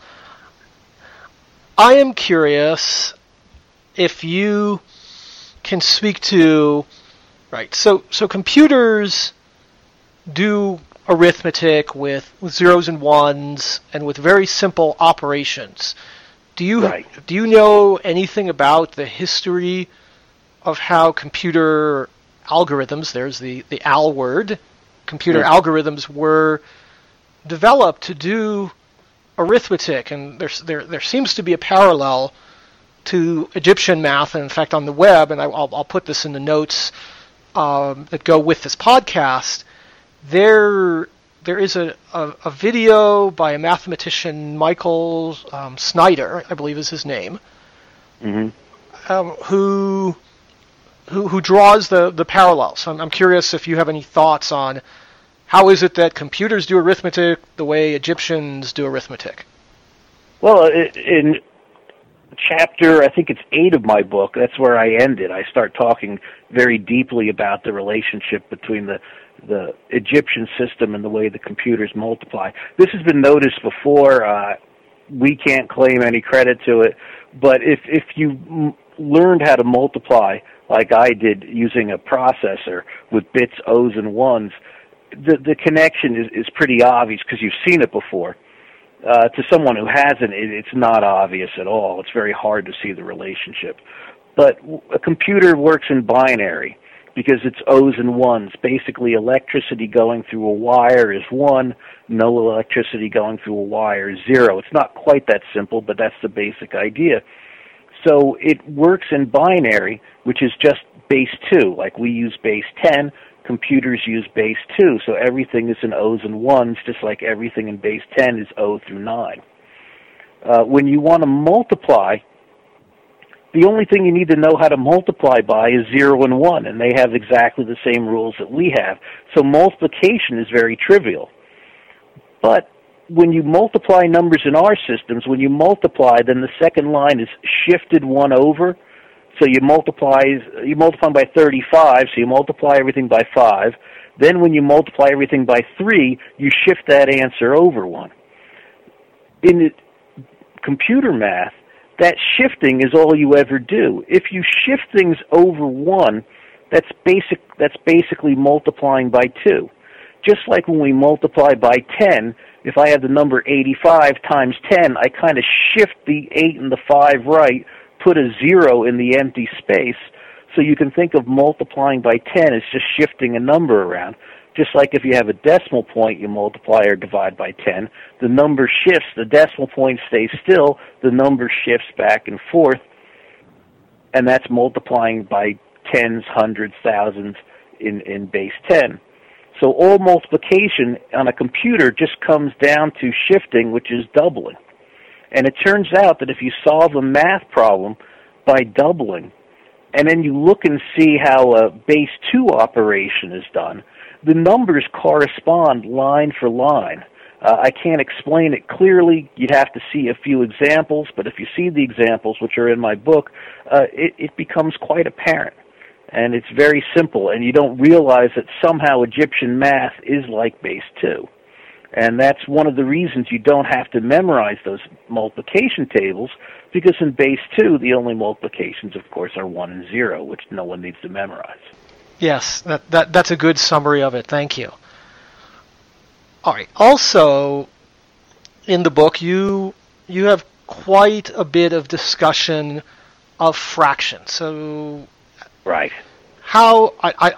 I am curious if you can speak to, right, so computers do arithmetic with zeros and ones and with very simple operations. Do you know anything about the history of how computer algorithms, there's the al word, computer algorithms were developed to do arithmetic? And there seems to be a parallel to Egyptian math, and in fact on the web, and I'll put this in the notes that go with this podcast. There is a video by a mathematician, Michael Snyder, I believe is his name, who draws the parallels. So I'm curious if you have any thoughts on how is it that computers do arithmetic the way Egyptians do arithmetic? Well, in chapter, I think it's 8 of my book, that's where I ended. I start talking very deeply about the relationship between the Egyptian system and the way the computers multiply. This has been noticed before. We can't claim any credit to it, but if you learned how to multiply like I did using a processor with bits, O's, and ones, the connection is pretty obvious because you've seen it before. To someone who hasn't, it's not obvious at all. It's very hard to see the relationship. But a computer works in binary because it's O's and ones. Basically, electricity going through a wire is 1, no electricity going through a wire is 0. It's not quite that simple, but that's the basic idea. So it works in binary, which is just base 2. Like we use base 10, computers use base 2, so everything is in O's and ones, just like everything in base 10 is O through 9. When you want to multiply, the only thing you need to know how to multiply by is 0 and 1, and they have exactly the same rules that we have. So multiplication is very trivial. But when you multiply numbers in our systems, when you multiply, then the second line is shifted 1 over. So you multiply by 35, so you multiply everything by 5. Then when you multiply everything by 3, you shift that answer over 1. In computer math, that shifting is all you ever do. If you shift things over 1, that's basically multiplying by 2. Just like when we multiply by 10, if I have the number 85 times 10, I kind of shift the 8 and the 5 right, put a 0 in the empty space. So you can think of multiplying by 10 as just shifting a number around. Just like if you have a decimal point, you multiply or divide by 10. The number shifts, the decimal point stays still, the number shifts back and forth, and that's multiplying by tens, hundreds, thousands in base 10. So all multiplication on a computer just comes down to shifting, which is doubling. And it turns out that if you solve a math problem by doubling, and then you look and see how a base 2 operation is done, the numbers correspond line for line. I can't explain it clearly. You'd have to see a few examples, but if you see the examples, which are in my book, it becomes quite apparent. And it's very simple, and you don't realize that somehow Egyptian math is like base 2. And that's one of the reasons you don't have to memorize those multiplication tables, because in base 2, the only multiplications, of course, are 1 and 0, which no one needs to memorize. Yes, that's a good summary of it. Thank you. All right. Also, in the book, you have quite a bit of discussion of fractions. So, right. how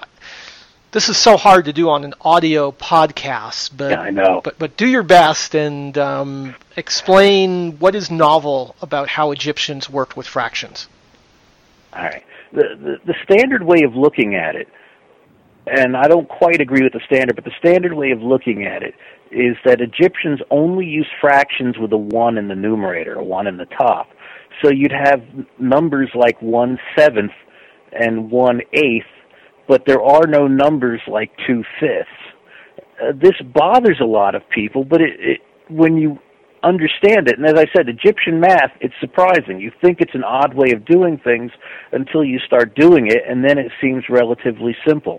this is so hard to do on an audio podcast, but yeah, I know. But do your best and explain what is novel about how Egyptians worked with fractions. All right. The standard way of looking at it, and I don't quite agree with the standard, but the standard way of looking at it is that Egyptians only use fractions with a 1 in the numerator, a 1 in the top. So you'd have numbers like 1/7 and 1/8, but there are no numbers like 2/5. This bothers a lot of people, but when you understand it, and as I said, Egyptian math, it's surprising. You think it's an odd way of doing things until you start doing it, and then it seems relatively simple.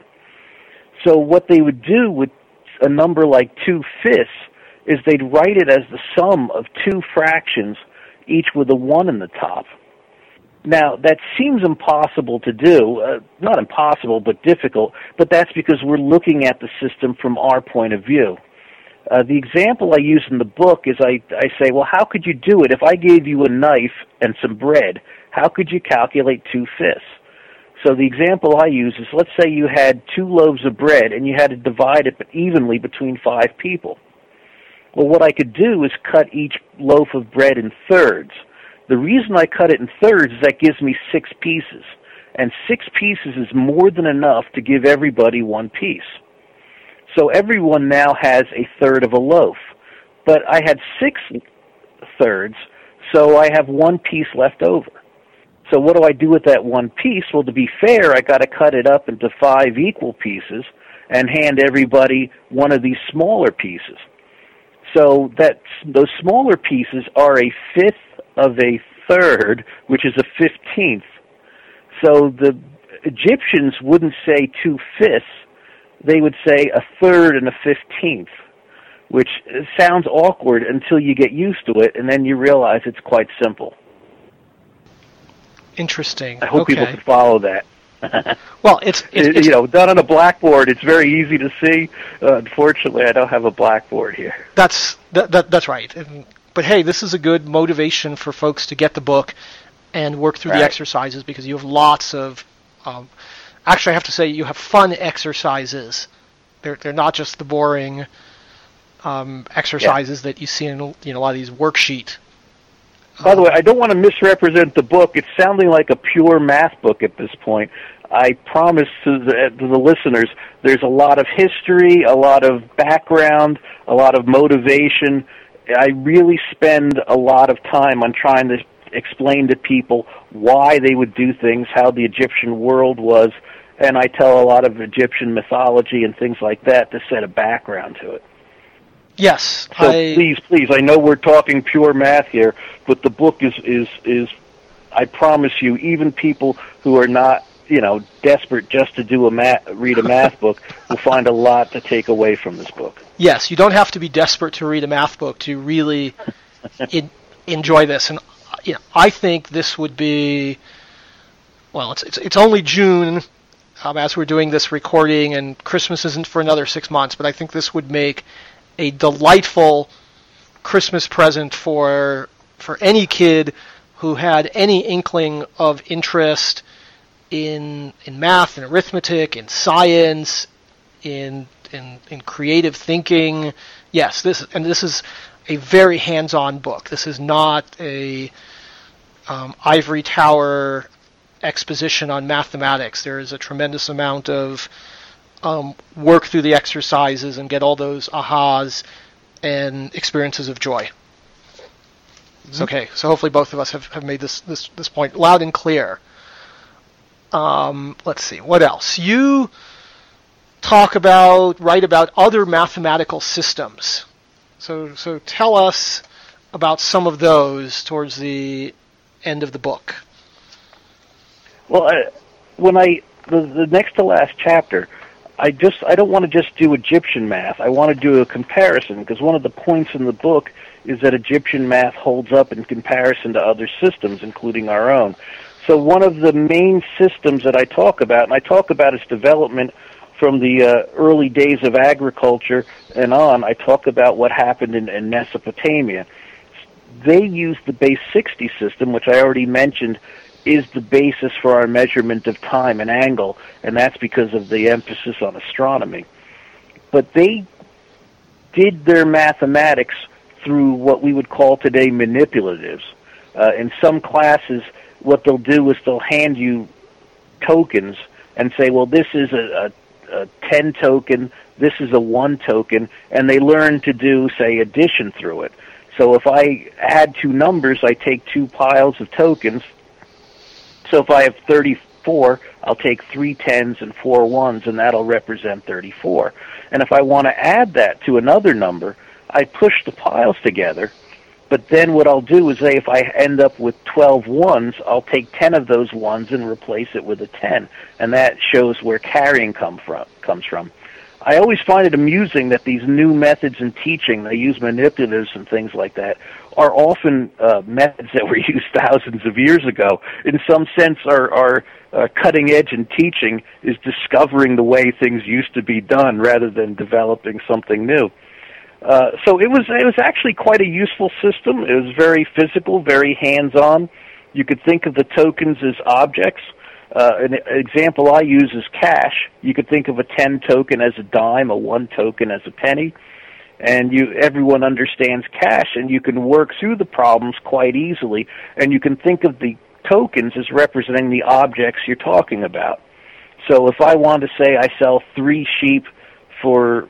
So what they would do with a number like 2/5 is they'd write it as the sum of two fractions, each with a 1 in the top. Now, that seems impossible to do. Not impossible, but difficult, but that's because we're looking at the system from our point of view. The example I use in the book is I say, well, how could you do it? If I gave you a knife and some bread, how could you calculate 2/5? So the example I use is, let's say you had 2 loaves of bread and you had to divide it evenly between 5 people. Well, what I could do is cut each loaf of bread in thirds. The reason I cut it in thirds is that gives me 6 pieces. And 6 pieces is more than enough to give everybody 1 piece. So everyone now has a third of a loaf. But I had 6 thirds, so I have 1 piece left over. So what do I do with that 1 piece? Well, to be fair, I got to cut it up into 5 equal pieces and hand everybody one of these smaller pieces. So those smaller pieces are a fifth of a third, which is a 15th. So the Egyptians wouldn't say 2/5; they would say a third and a 15th, which sounds awkward until you get used to it, and then you realize it's quite simple. Interesting. I hope people can follow that. Well, it's done on a blackboard. It's very easy to see. Unfortunately, I don't have a blackboard here. That's right. But hey, this is a good motivation for folks to get the book and work through the exercises, because you have lots of. Actually, I have to say you have fun exercises. They're not just the boring exercises that you see in a lot of these worksheets. By the way, I don't want to misrepresent the book. It's sounding like a pure math book at this point. I promise to the listeners, there's a lot of history, a lot of background, a lot of motivation. I really spend a lot of time on trying to explain to people why they would do things, how the Egyptian world was, and I tell a lot of Egyptian mythology and things like that to set a background to it. Yes. So please, I know we're talking pure math here, but the book is I promise you, even people who are not, desperate just to read a math book will find a lot to take away from this book. Yes, you don't have to be desperate to read a math book to really enjoy this. And I think this would be, well, it's only June as we're doing this recording, and Christmas isn't for another 6 months, but I think this would make a delightful Christmas present for any kid who had any inkling of interest in math and arithmetic, in science, in creative thinking. Yes, this is a very hands-on book. This is not a ivory tower exposition on mathematics. There is a tremendous amount of work through the exercises and get all those ahas and experiences of joy. Mm-hmm. Okay, so hopefully both of us have made this point loud and clear. Let's see, what else? You write about other mathematical systems. So tell us about some of those towards the end of the book. Well, the next to last chapter, I don't want to just do Egyptian math. I want to do a comparison, because one of the points in the book is that Egyptian math holds up in comparison to other systems, including our own. So one of the main systems that I talk about, and I talk about its development from the early days of agriculture and on, I talk about what happened in Mesopotamia. They used the base 60 system, which I already mentioned is the basis for our measurement of time and angle, and that's because of the emphasis on astronomy. But they did their mathematics through what we would call today manipulatives. In some classes, what they'll do is they'll hand you tokens and say, well, this is a 10 token, this is a 1 token, and they learn to do, say, addition through it. So if I add two numbers, I take two piles of tokens. So if I have 34, I'll take 3 10s and 4 1s, and that'll represent 34. And if I want to add that to another number, I push the piles together. But then what I'll do is say if I end up with 12 1s, I'll take 10 of those 1s and replace it with a 10. And that shows where carrying comes from. I always find it amusing that these new methods in teaching, they use manipulatives and things like that, are often methods that were used thousands of years ago. In some sense, our cutting edge in teaching is discovering the way things used to be done rather than developing something new. So it was actually quite a useful system. It was very physical, very hands-on. You could think of the tokens as objects. An example I use is cash. You could think of a 10 token as a dime, a 1 token as a penny, and everyone understands cash, and you can work through the problems quite easily, and you can think of the tokens as representing the objects you're talking about. So if I want to say I sell 3 sheep for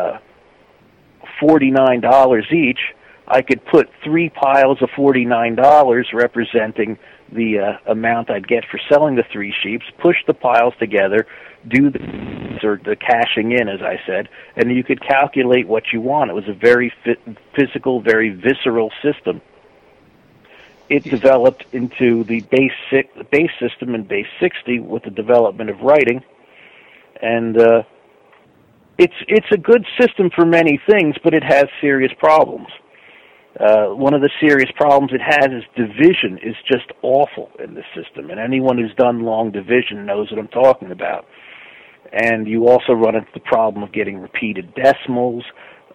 $49 each, I could put 3 piles of $49 representing the amount I'd get for selling the 3 sheep, push the piles together, do the cashing in, as I said, and you could calculate what you want. It was a very physical, very visceral system. It developed into the base system in Base 60 with the development of writing, and it's a good system for many things, but it has serious problems. One of the serious problems it has is division is just awful in this system, and anyone who's done long division knows what I'm talking about. And you also run into the problem of getting repeated decimals,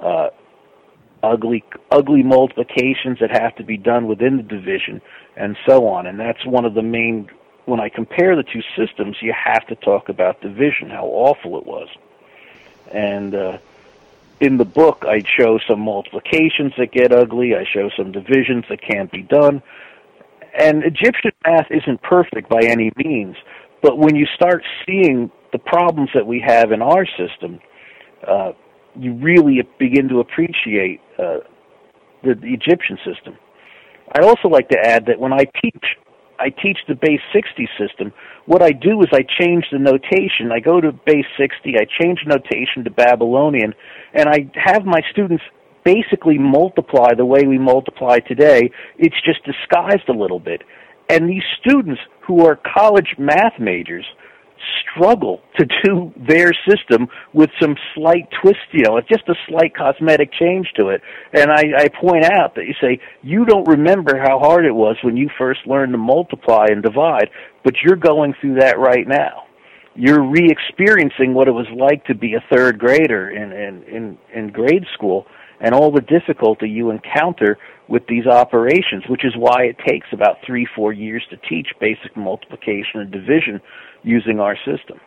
ugly multiplications that have to be done within the division, and so on. And that's one of the main, when I compare the two systems, you have to talk about division, how awful it was. And in the book, I show some multiplications that get ugly. I show some divisions that can't be done. And Egyptian math isn't perfect by any means, but when you start seeing the problems that we have in our system, you really begin to appreciate the Egyptian system. I'd also like to add that when I teach the Base 60 system, what I do is I change the notation. I go to Base 60, I change the notation to Babylonian, and I have my students basically multiply the way we multiply today. It's just disguised a little bit. And these students who are college math majors struggle to do their system with some slight twist, just a slight cosmetic change to it. And I point out that you say, you don't remember how hard it was when you first learned to multiply and divide, but you're going through that right now. You're re-experiencing what it was like to be a third grader in grade school and all the difficulty you encounter with these operations, which is why it takes about 3-4 years to teach basic multiplication and division using our system.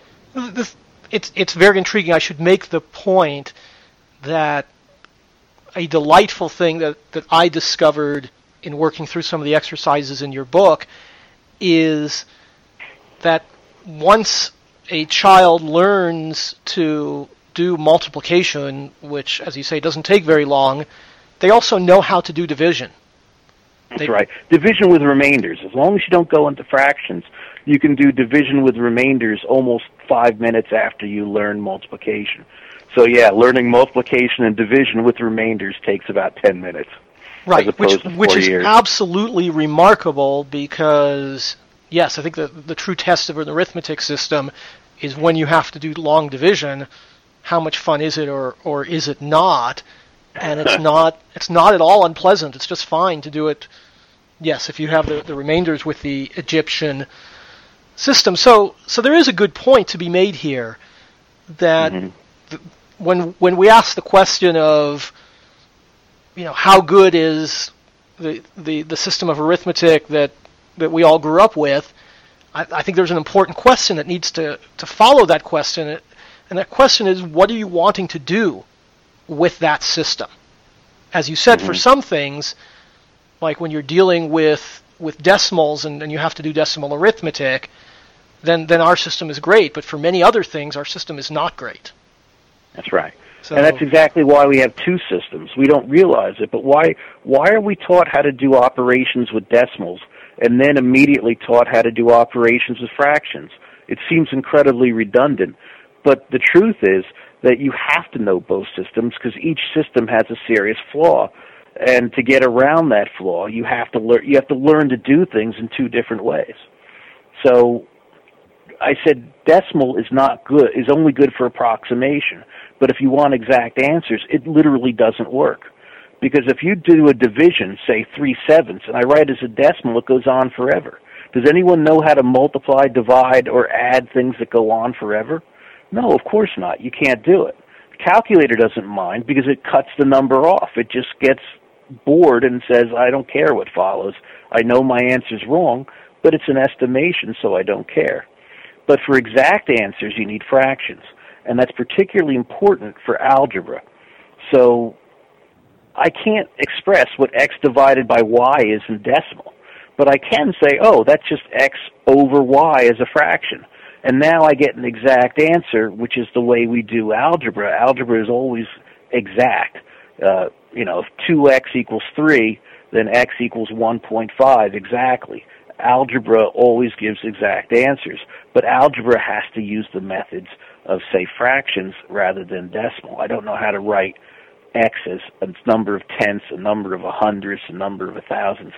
It's very intriguing. I should make the point that a delightful thing that I discovered in working through some of the exercises in your book is that once a child learns to do multiplication, which, as you say, doesn't take very long, they also know how to do division. That's right. Division with remainders. As long as you don't go into fractions, you can do division with remainders almost 5 minutes after you learn multiplication. So yeah, learning multiplication and division with remainders takes about 10 minutes. Right, as opposed to 4 which is years. Absolutely remarkable because, yes, I think the true test of an arithmetic system is when you have to do long division, how much fun is it or is it not? And it's not at all unpleasant. It's just fine to do it, yes, if you have the remainders with the Egyptian system. So there is a good point to be made here that when we ask the question of, how good is the system of arithmetic that that we all grew up with, I think there's an important question that needs to follow that question, and that question is, what are you wanting to do with that system? As you said, for some things, like when you're dealing with decimals and you have to do decimal arithmetic, then our system is great. But for many other things, our system is not great. That's right. So, and that's exactly why we have two systems. We don't realize it, but why are we taught how to do operations with decimals and then immediately taught how to do operations with fractions? It seems incredibly redundant. But the truth is that you have to know both systems because each system has a serious flaw. And to get around that flaw, you have to learn to do things in two different ways. So I said decimal is only good for approximation. But if you want exact answers, it literally doesn't work. Because if you do a division, say 3/7, and I write as a decimal, it goes on forever. Does anyone know how to multiply, divide, or add things that go on forever? No, of course not. You can't do it. The calculator doesn't mind because it cuts the number off. It just gets bored and says, I don't care what follows. I know my answer's wrong, but it's an estimation, so I don't care. But for exact answers, you need fractions. And that's particularly important for algebra. So I can't express what x divided by y is in decimal. But I can say, oh, that's just x over y as a fraction. And now I get an exact answer, which is the way we do algebra. Algebra is always exact. If 2x equals 3, then x equals 1.5 exactly. Algebra always gives exact answers. But algebra has to use the methods of, say, fractions rather than decimal. I don't know how to write x as a number of tenths, a number of hundredths, a number of thousands.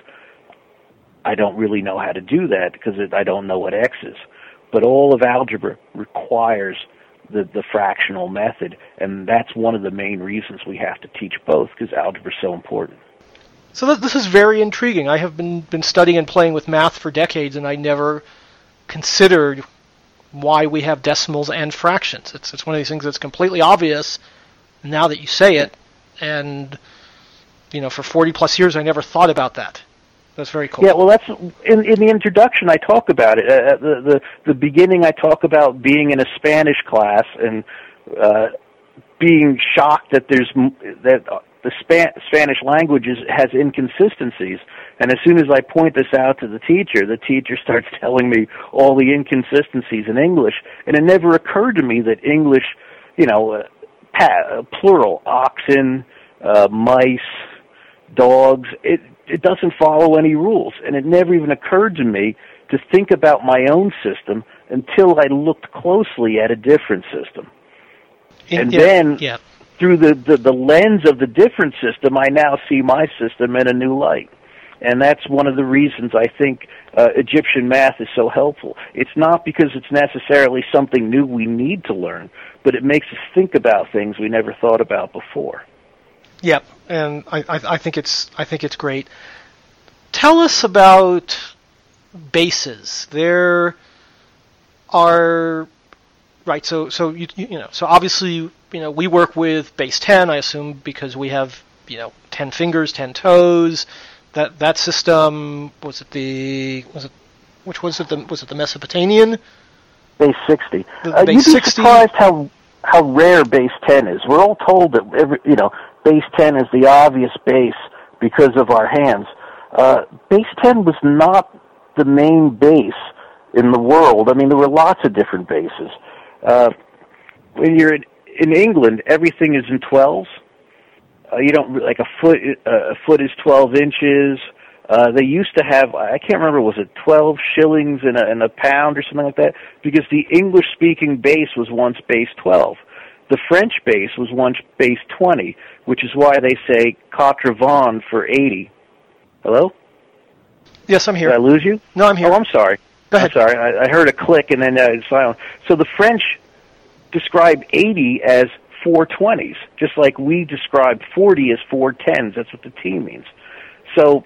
I don't really know how to do that because I don't know what x is. But all of algebra requires the fractional method, and that's one of the main reasons we have to teach both, because algebra is so important. So this is very intriguing. I have been studying and playing with math for decades, and I never considered why we have decimals and fractions. It's one of these things that's completely obvious now that you say it, and for 40 plus years I never thought about that. That's very cool. Yeah, well, that's in the introduction I talk about it. At the beginning I talk about being in a Spanish class and being shocked that the Spanish language has inconsistencies. And as soon as I point this out to the teacher starts telling me all the inconsistencies in English. And it never occurred to me that English, plural, oxen, mice, dogs, it doesn't follow any rules. And it never even occurred to me to think about my own system until I looked closely at a different system. Through the lens of the different system, I now see my system in a new light. And that's one of the reasons I think Egyptian math is so helpful. It's not because it's necessarily something new we need to learn, but it makes us think about things we never thought about before. Yep, and I think it's great. Tell us about bases. There are right. So obviously we work with base 10. I assume because we have 10 fingers, 10 toes. That system was it the Mesopotamian? Base 60. Base you'd be 60. Surprised how rare base 10 is. We're all told that base 10 is the obvious base because of our hands. Base 10 was not the main base in the world. I mean, there were lots of different bases. When you're in England, everything is in 12s. You don't like a foot is 12 inches. They used to have, I can't remember, was it 12 shillings in a pound or something like that? Because the English-speaking base was once base 12. The French base was once base 20, which is why they say 80 for 80. Hello? Yes, I'm here. Did I lose you? No, I'm here. Oh, I'm sorry. Go ahead. I'm sorry. I heard a click and then it's silent. So the French describe 80 as 4 20s, just like we describe 40 as 4 10s. That's what the T means. So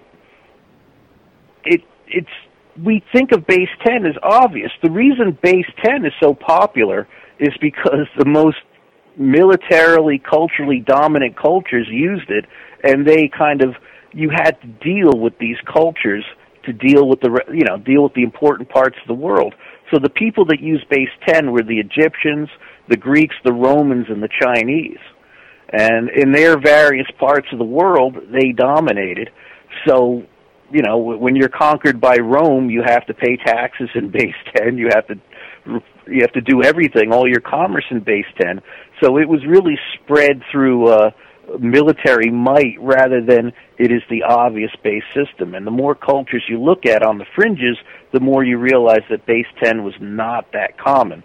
we think of base 10 as obvious. The reason base 10 is so popular is because the most militarily, culturally dominant cultures used it, and you had to deal with these cultures to deal with the important parts of the world. So the people that used base 10 were the Egyptians, the Greeks, the Romans, and the Chinese. And in their various parts of the world, they dominated. So, when you're conquered by Rome, you have to pay taxes in base 10. You have to do everything, all your commerce in base 10. So it was really spread through military might rather than it is the obvious base system. And the more cultures you look at on the fringes, the more you realize that base 10 was not that common.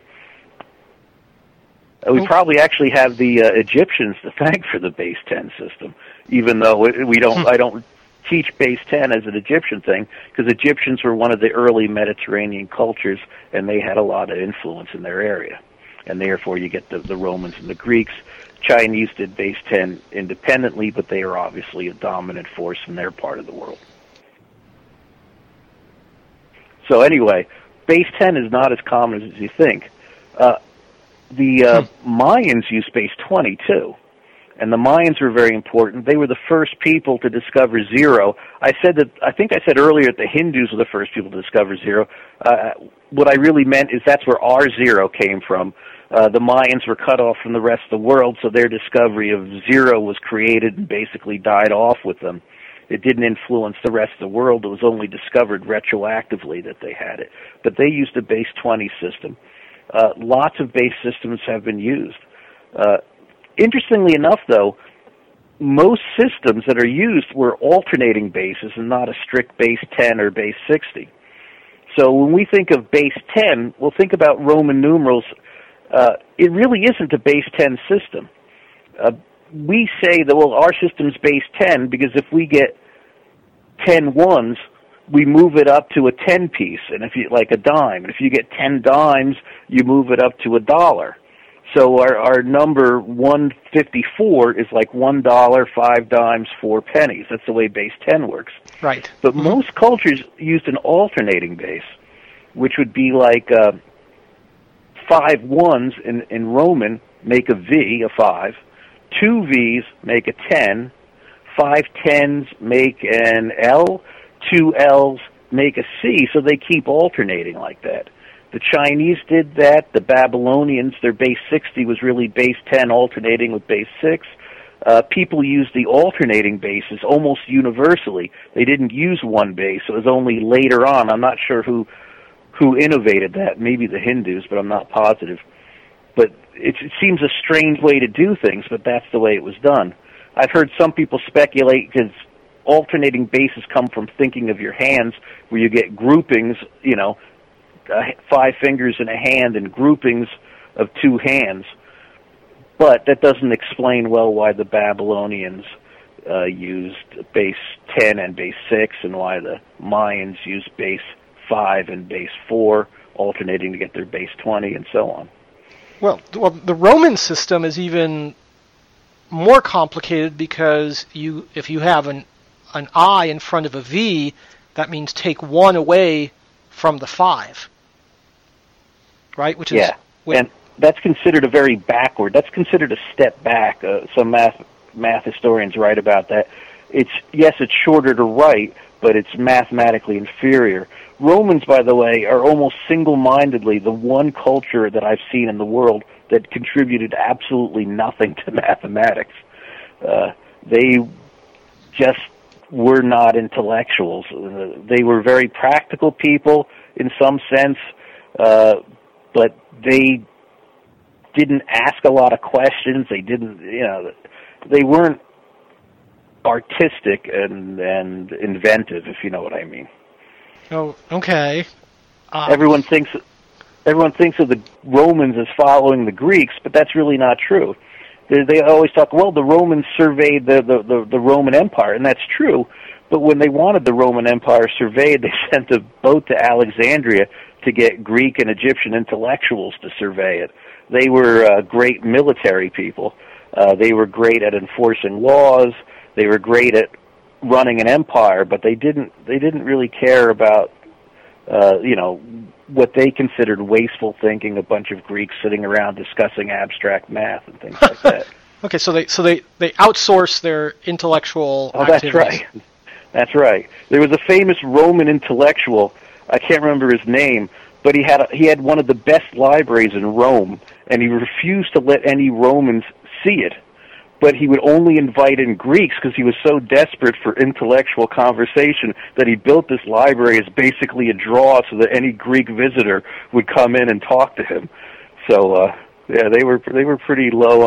We probably actually have the Egyptians to thank for the base 10 system, even though I don't teach base 10 as an Egyptian thing, because Egyptians were one of the early Mediterranean cultures, and they had a lot of influence in their area. And therefore you get the Romans and the Greeks. Chinese did base 10 independently, but they are obviously a dominant force in their part of the world. So anyway, base 10 is not as common as you think. The Mayans used base 20 too, and the Mayans were very important. They were the first people to discover zero. I think I said earlier that the Hindus were the first people to discover zero. What I really meant is that's where our zero came from. The Mayans were cut off from the rest of the world, so their discovery of zero was created and basically died off with them. It didn't influence the rest of the world. It was only discovered retroactively that they had it. But they used a base 20 system. Lots of base systems have been used. Interestingly enough, though, most systems that are used were alternating bases and not a strict base 10 or base 60. So when we think of base 10, we'll think about Roman numerals. It really isn't a base 10 system. We say that, well, our system's base 10 because if we get 10 ones, we move it up to a 10 piece, and if you like a dime. And if you get 10 dimes, you move it up to $1. So our number 154 is like $1, 5 dimes, 4 pennies. That's the way base 10 works. Right. But most cultures used an alternating base, which would be like 5 ones in Roman make a V, a 5. 2 V's make a 10. 5 tens make an L. 2 L's make a C, so they keep alternating like that. The Chinese did that. The Babylonians, their base 60 was really base 10 alternating with base 6. People used the alternating bases almost universally. They didn't use one base. It was only later on. I'm not sure who innovated that. Maybe the Hindus, but I'm not positive. But it seems a strange way to do things, but that's the way it was done. I've heard some people speculate because alternating bases come from thinking of your hands, where you get groupings, 5 fingers in a hand and groupings of 2 hands. But that doesn't explain well why the Babylonians used base 10 and base 6 and why the Mayans used base 5 and base 4, alternating to get their base 20 and so on. Well, the Roman system is even more complicated because if you have an I in front of a V, that means take 1 away from the 5. Right? Which is and that's considered a very backward. That's considered a step back. Some math historians write about that. It's shorter to write, but it's mathematically inferior. Romans, by the way, are almost single-mindedly the one culture that I've seen in the world that contributed absolutely nothing to mathematics. They just were not intellectuals. They were very practical people in some sense, but they didn't ask a lot of questions. They didn't, they weren't artistic and inventive, if you know what I mean. Oh, okay. Everyone thinks of the Romans as following the Greeks, but that's really not true. They always talk, well, the Romans surveyed the Roman Empire, and that's true. But when they wanted the Roman Empire surveyed, they sent a boat to Alexandria to get Greek and Egyptian intellectuals to survey it. They were great military people. They were great at enforcing laws. They were great at running an empire, but they didn't really care about what they considered wasteful thinking, a bunch of Greeks sitting around discussing abstract math and things like that. Okay, so they outsource their intellectual activities. That's right. That's right. There was a famous Roman intellectual, I can't remember his name, but he had one of the best libraries in Rome, and he refused to let any Romans see it. But he would only invite in Greeks because he was so desperate for intellectual conversation that he built this library as basically a draw so that any Greek visitor would come in and talk to him. So they were pretty low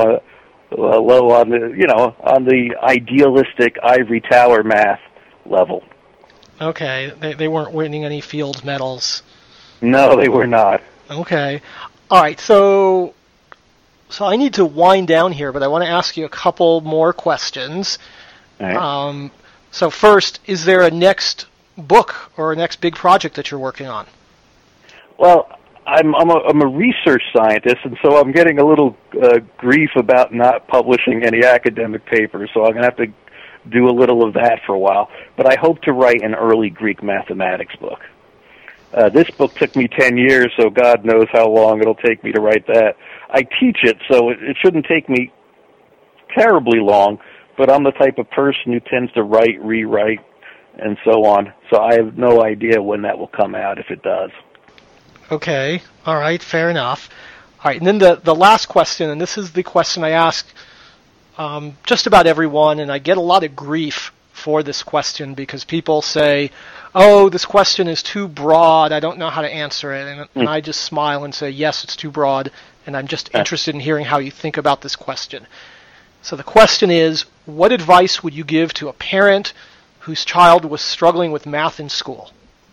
on the idealistic ivory tower math level. Okay, they weren't winning any Fields medals. No, they were not. Okay, all right. So I need to wind down here, but I want to ask you a couple more questions. All right. So first, is there a next book or a next big project that you're working on? Well, I'm a research scientist, and so I'm getting a little grief about not publishing any academic papers, so I'm going to have to do a little of that for a while. But I hope to write an early Greek mathematics book. This book took me 10 years, so God knows how long it'll take me to write that. I teach it, so it shouldn't take me terribly long, but I'm the type of person who tends to write, rewrite, and so on. So I have no idea when that will come out, if it does. Okay, all right, fair enough. All right, and then the last question, and this is the question I ask just about everyone, and I get a lot of grief for this question because people say, oh, this question is too broad, I don't know how to answer it, and I just smile and say, yes, it's too broad, and I'm just interested in hearing how you think about this question. So the question is, what advice would you give to a parent whose child was struggling with math in school?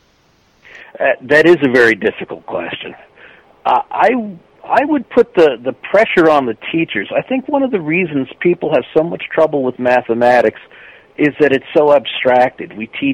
That is a very difficult question. I would put the pressure on the teachers. I think one of the reasons people have so much trouble with mathematics is that it's so abstracted. We teach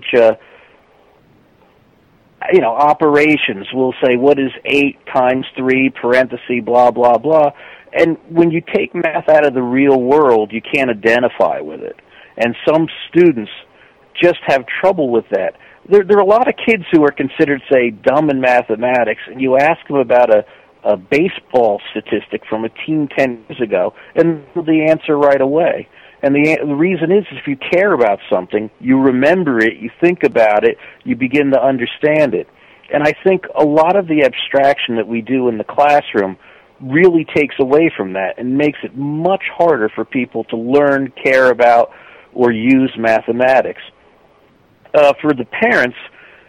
operations. We'll say, what is 8 times 3, parenthesis, blah, blah, blah. And when you take math out of the real world, you can't identify with it. And some students just have trouble with that. There are a lot of kids who are considered, say, dumb in mathematics, and you ask them about a baseball statistic from a team 10 years ago, and the answer right away. And the reason is if you care about something, you remember it, you think about it, you begin to understand it. And I think a lot of the abstraction that we do in the classroom really takes away from that and makes it much harder for people to learn, care about, or use mathematics. For the parents,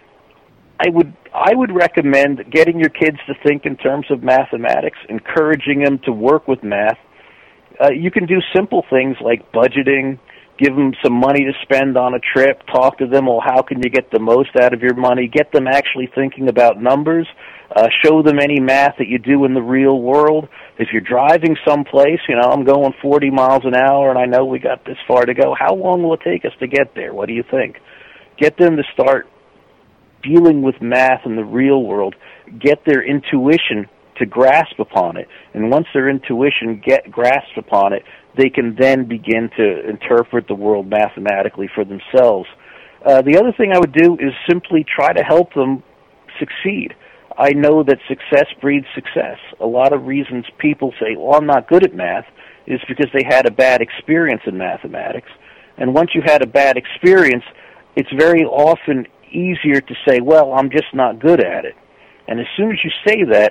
I would recommend getting your kids to think in terms of mathematics, encouraging them to work with math. You can do simple things like budgeting, give them some money to spend on a trip, talk to them, well, how can you get the most out of your money, get them actually thinking about numbers, show them any math that you do in the real world. If you're driving someplace, I'm going 40 miles an hour and I know we got this far to go, how long will it take us to get there? What do you think? Get them to start dealing with math in the real world, get their intuition to grasp upon it. And once their intuition grasps upon it, they can then begin to interpret the world mathematically for themselves. The other thing I would do is simply try to help them succeed. I know that success breeds success. A lot of reasons people say, well, I'm not good at math, is because they had a bad experience in mathematics. And once you had a bad experience, it's very often easier to say, well, I'm just not good at it. And as soon as you say that,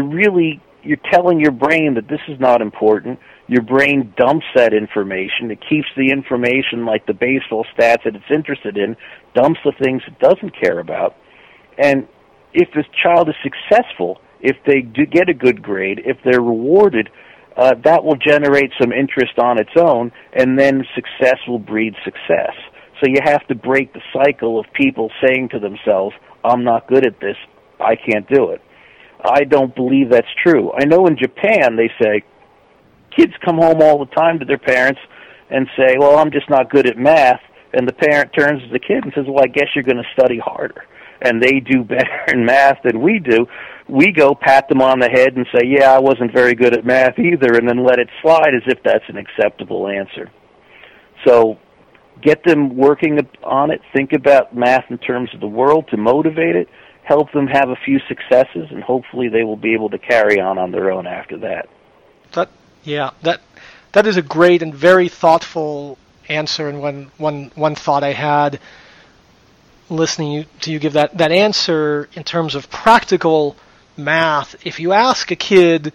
you're telling your brain that this is not important. Your brain dumps that information. It keeps the information like the baseball stats that it's interested in, dumps the things it doesn't care about. And if this child is successful, if they do get a good grade, if they're rewarded, that will generate some interest on its own, and then success will breed success. So you have to break the cycle of people saying to themselves, I'm not good at this, I can't do it. I don't believe that's true. I know in Japan they say, kids come home all the time to their parents and say, well, I'm just not good at math, and the parent turns to the kid and says, well, I guess you're going to study harder. And they do better in math than we do. We go pat them on the head and say, yeah, I wasn't very good at math either, and then let it slide as if that's an acceptable answer. So get them working on it, think about math in terms of the world to motivate it, help them have a few successes, and hopefully they will be able to carry on their own after that. That is a great and very thoughtful answer. And one thought I had listening to you give that answer in terms of practical math. If you ask a kid,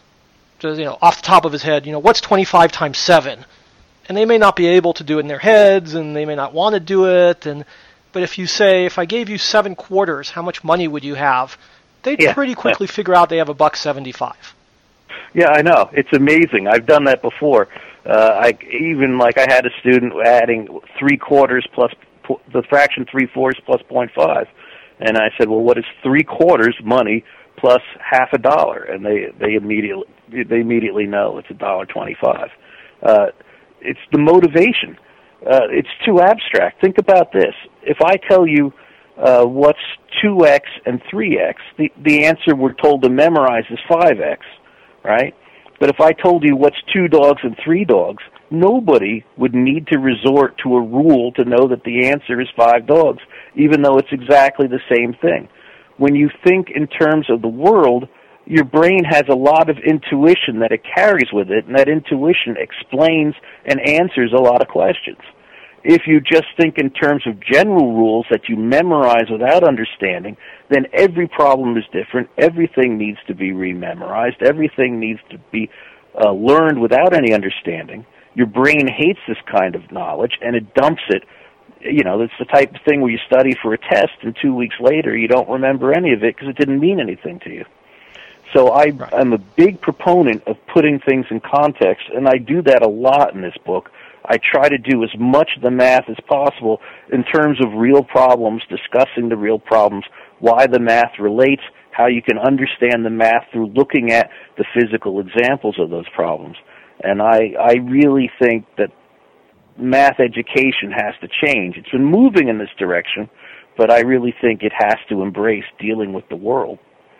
off the top of his head, what's 25 times 7? And they may not be able to do it in their heads, and they may not want to do it. But if you say, if I gave you 7 quarters, how much money would you have? They'd pretty quickly figure out they have $1.75. Yeah, I know. It's amazing. I've done that before. I had a student adding 3/4 plus the fraction 3/4 plus 0.5, and I said, well, what is 3/4 money plus half a dollar? And they immediately know it's $1.25. It's the motivation. It's too abstract. Think about this. If I tell you what's 2x and 3x, the answer we're told to memorize is 5x, right? But if I told you what's 2 dogs and 3 dogs, nobody would need to resort to a rule to know that the answer is 5 dogs, even though it's exactly the same thing. When you think in terms of the world, your brain has a lot of intuition that it carries with it, and that intuition explains and answers a lot of questions. If you just think in terms of general rules that you memorize without understanding, then every problem is different. Everything needs to be rememorized. Everything needs to be learned without any understanding. Your brain hates this kind of knowledge, and it dumps it. It's the type of thing where you study for a test, and 2 weeks later you don't remember any of it because it didn't mean anything to you. So I'm a big proponent of putting things in context, and I do that a lot in this book. I try to do as much of the math as possible in terms of real problems, discussing the real problems, why the math relates, how you can understand the math through looking at the physical examples of those problems. And I really think that math education has to change. It's been moving in this direction, but I really think it has to embrace dealing with the world.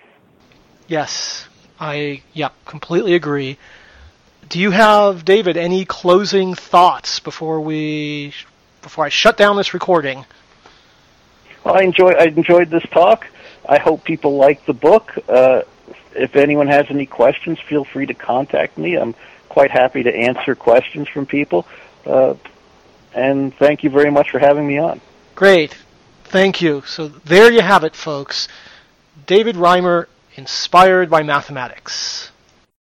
Yes, I completely agree. Do you have, David, any closing thoughts before I shut down this recording? Well, I enjoyed this talk. I hope people like the book. If anyone has any questions, feel free to contact me. I'm quite happy to answer questions from people. And thank you very much for having me on. Great. Thank you. So there you have it, folks. David Reimer, Inspired by Mathematics.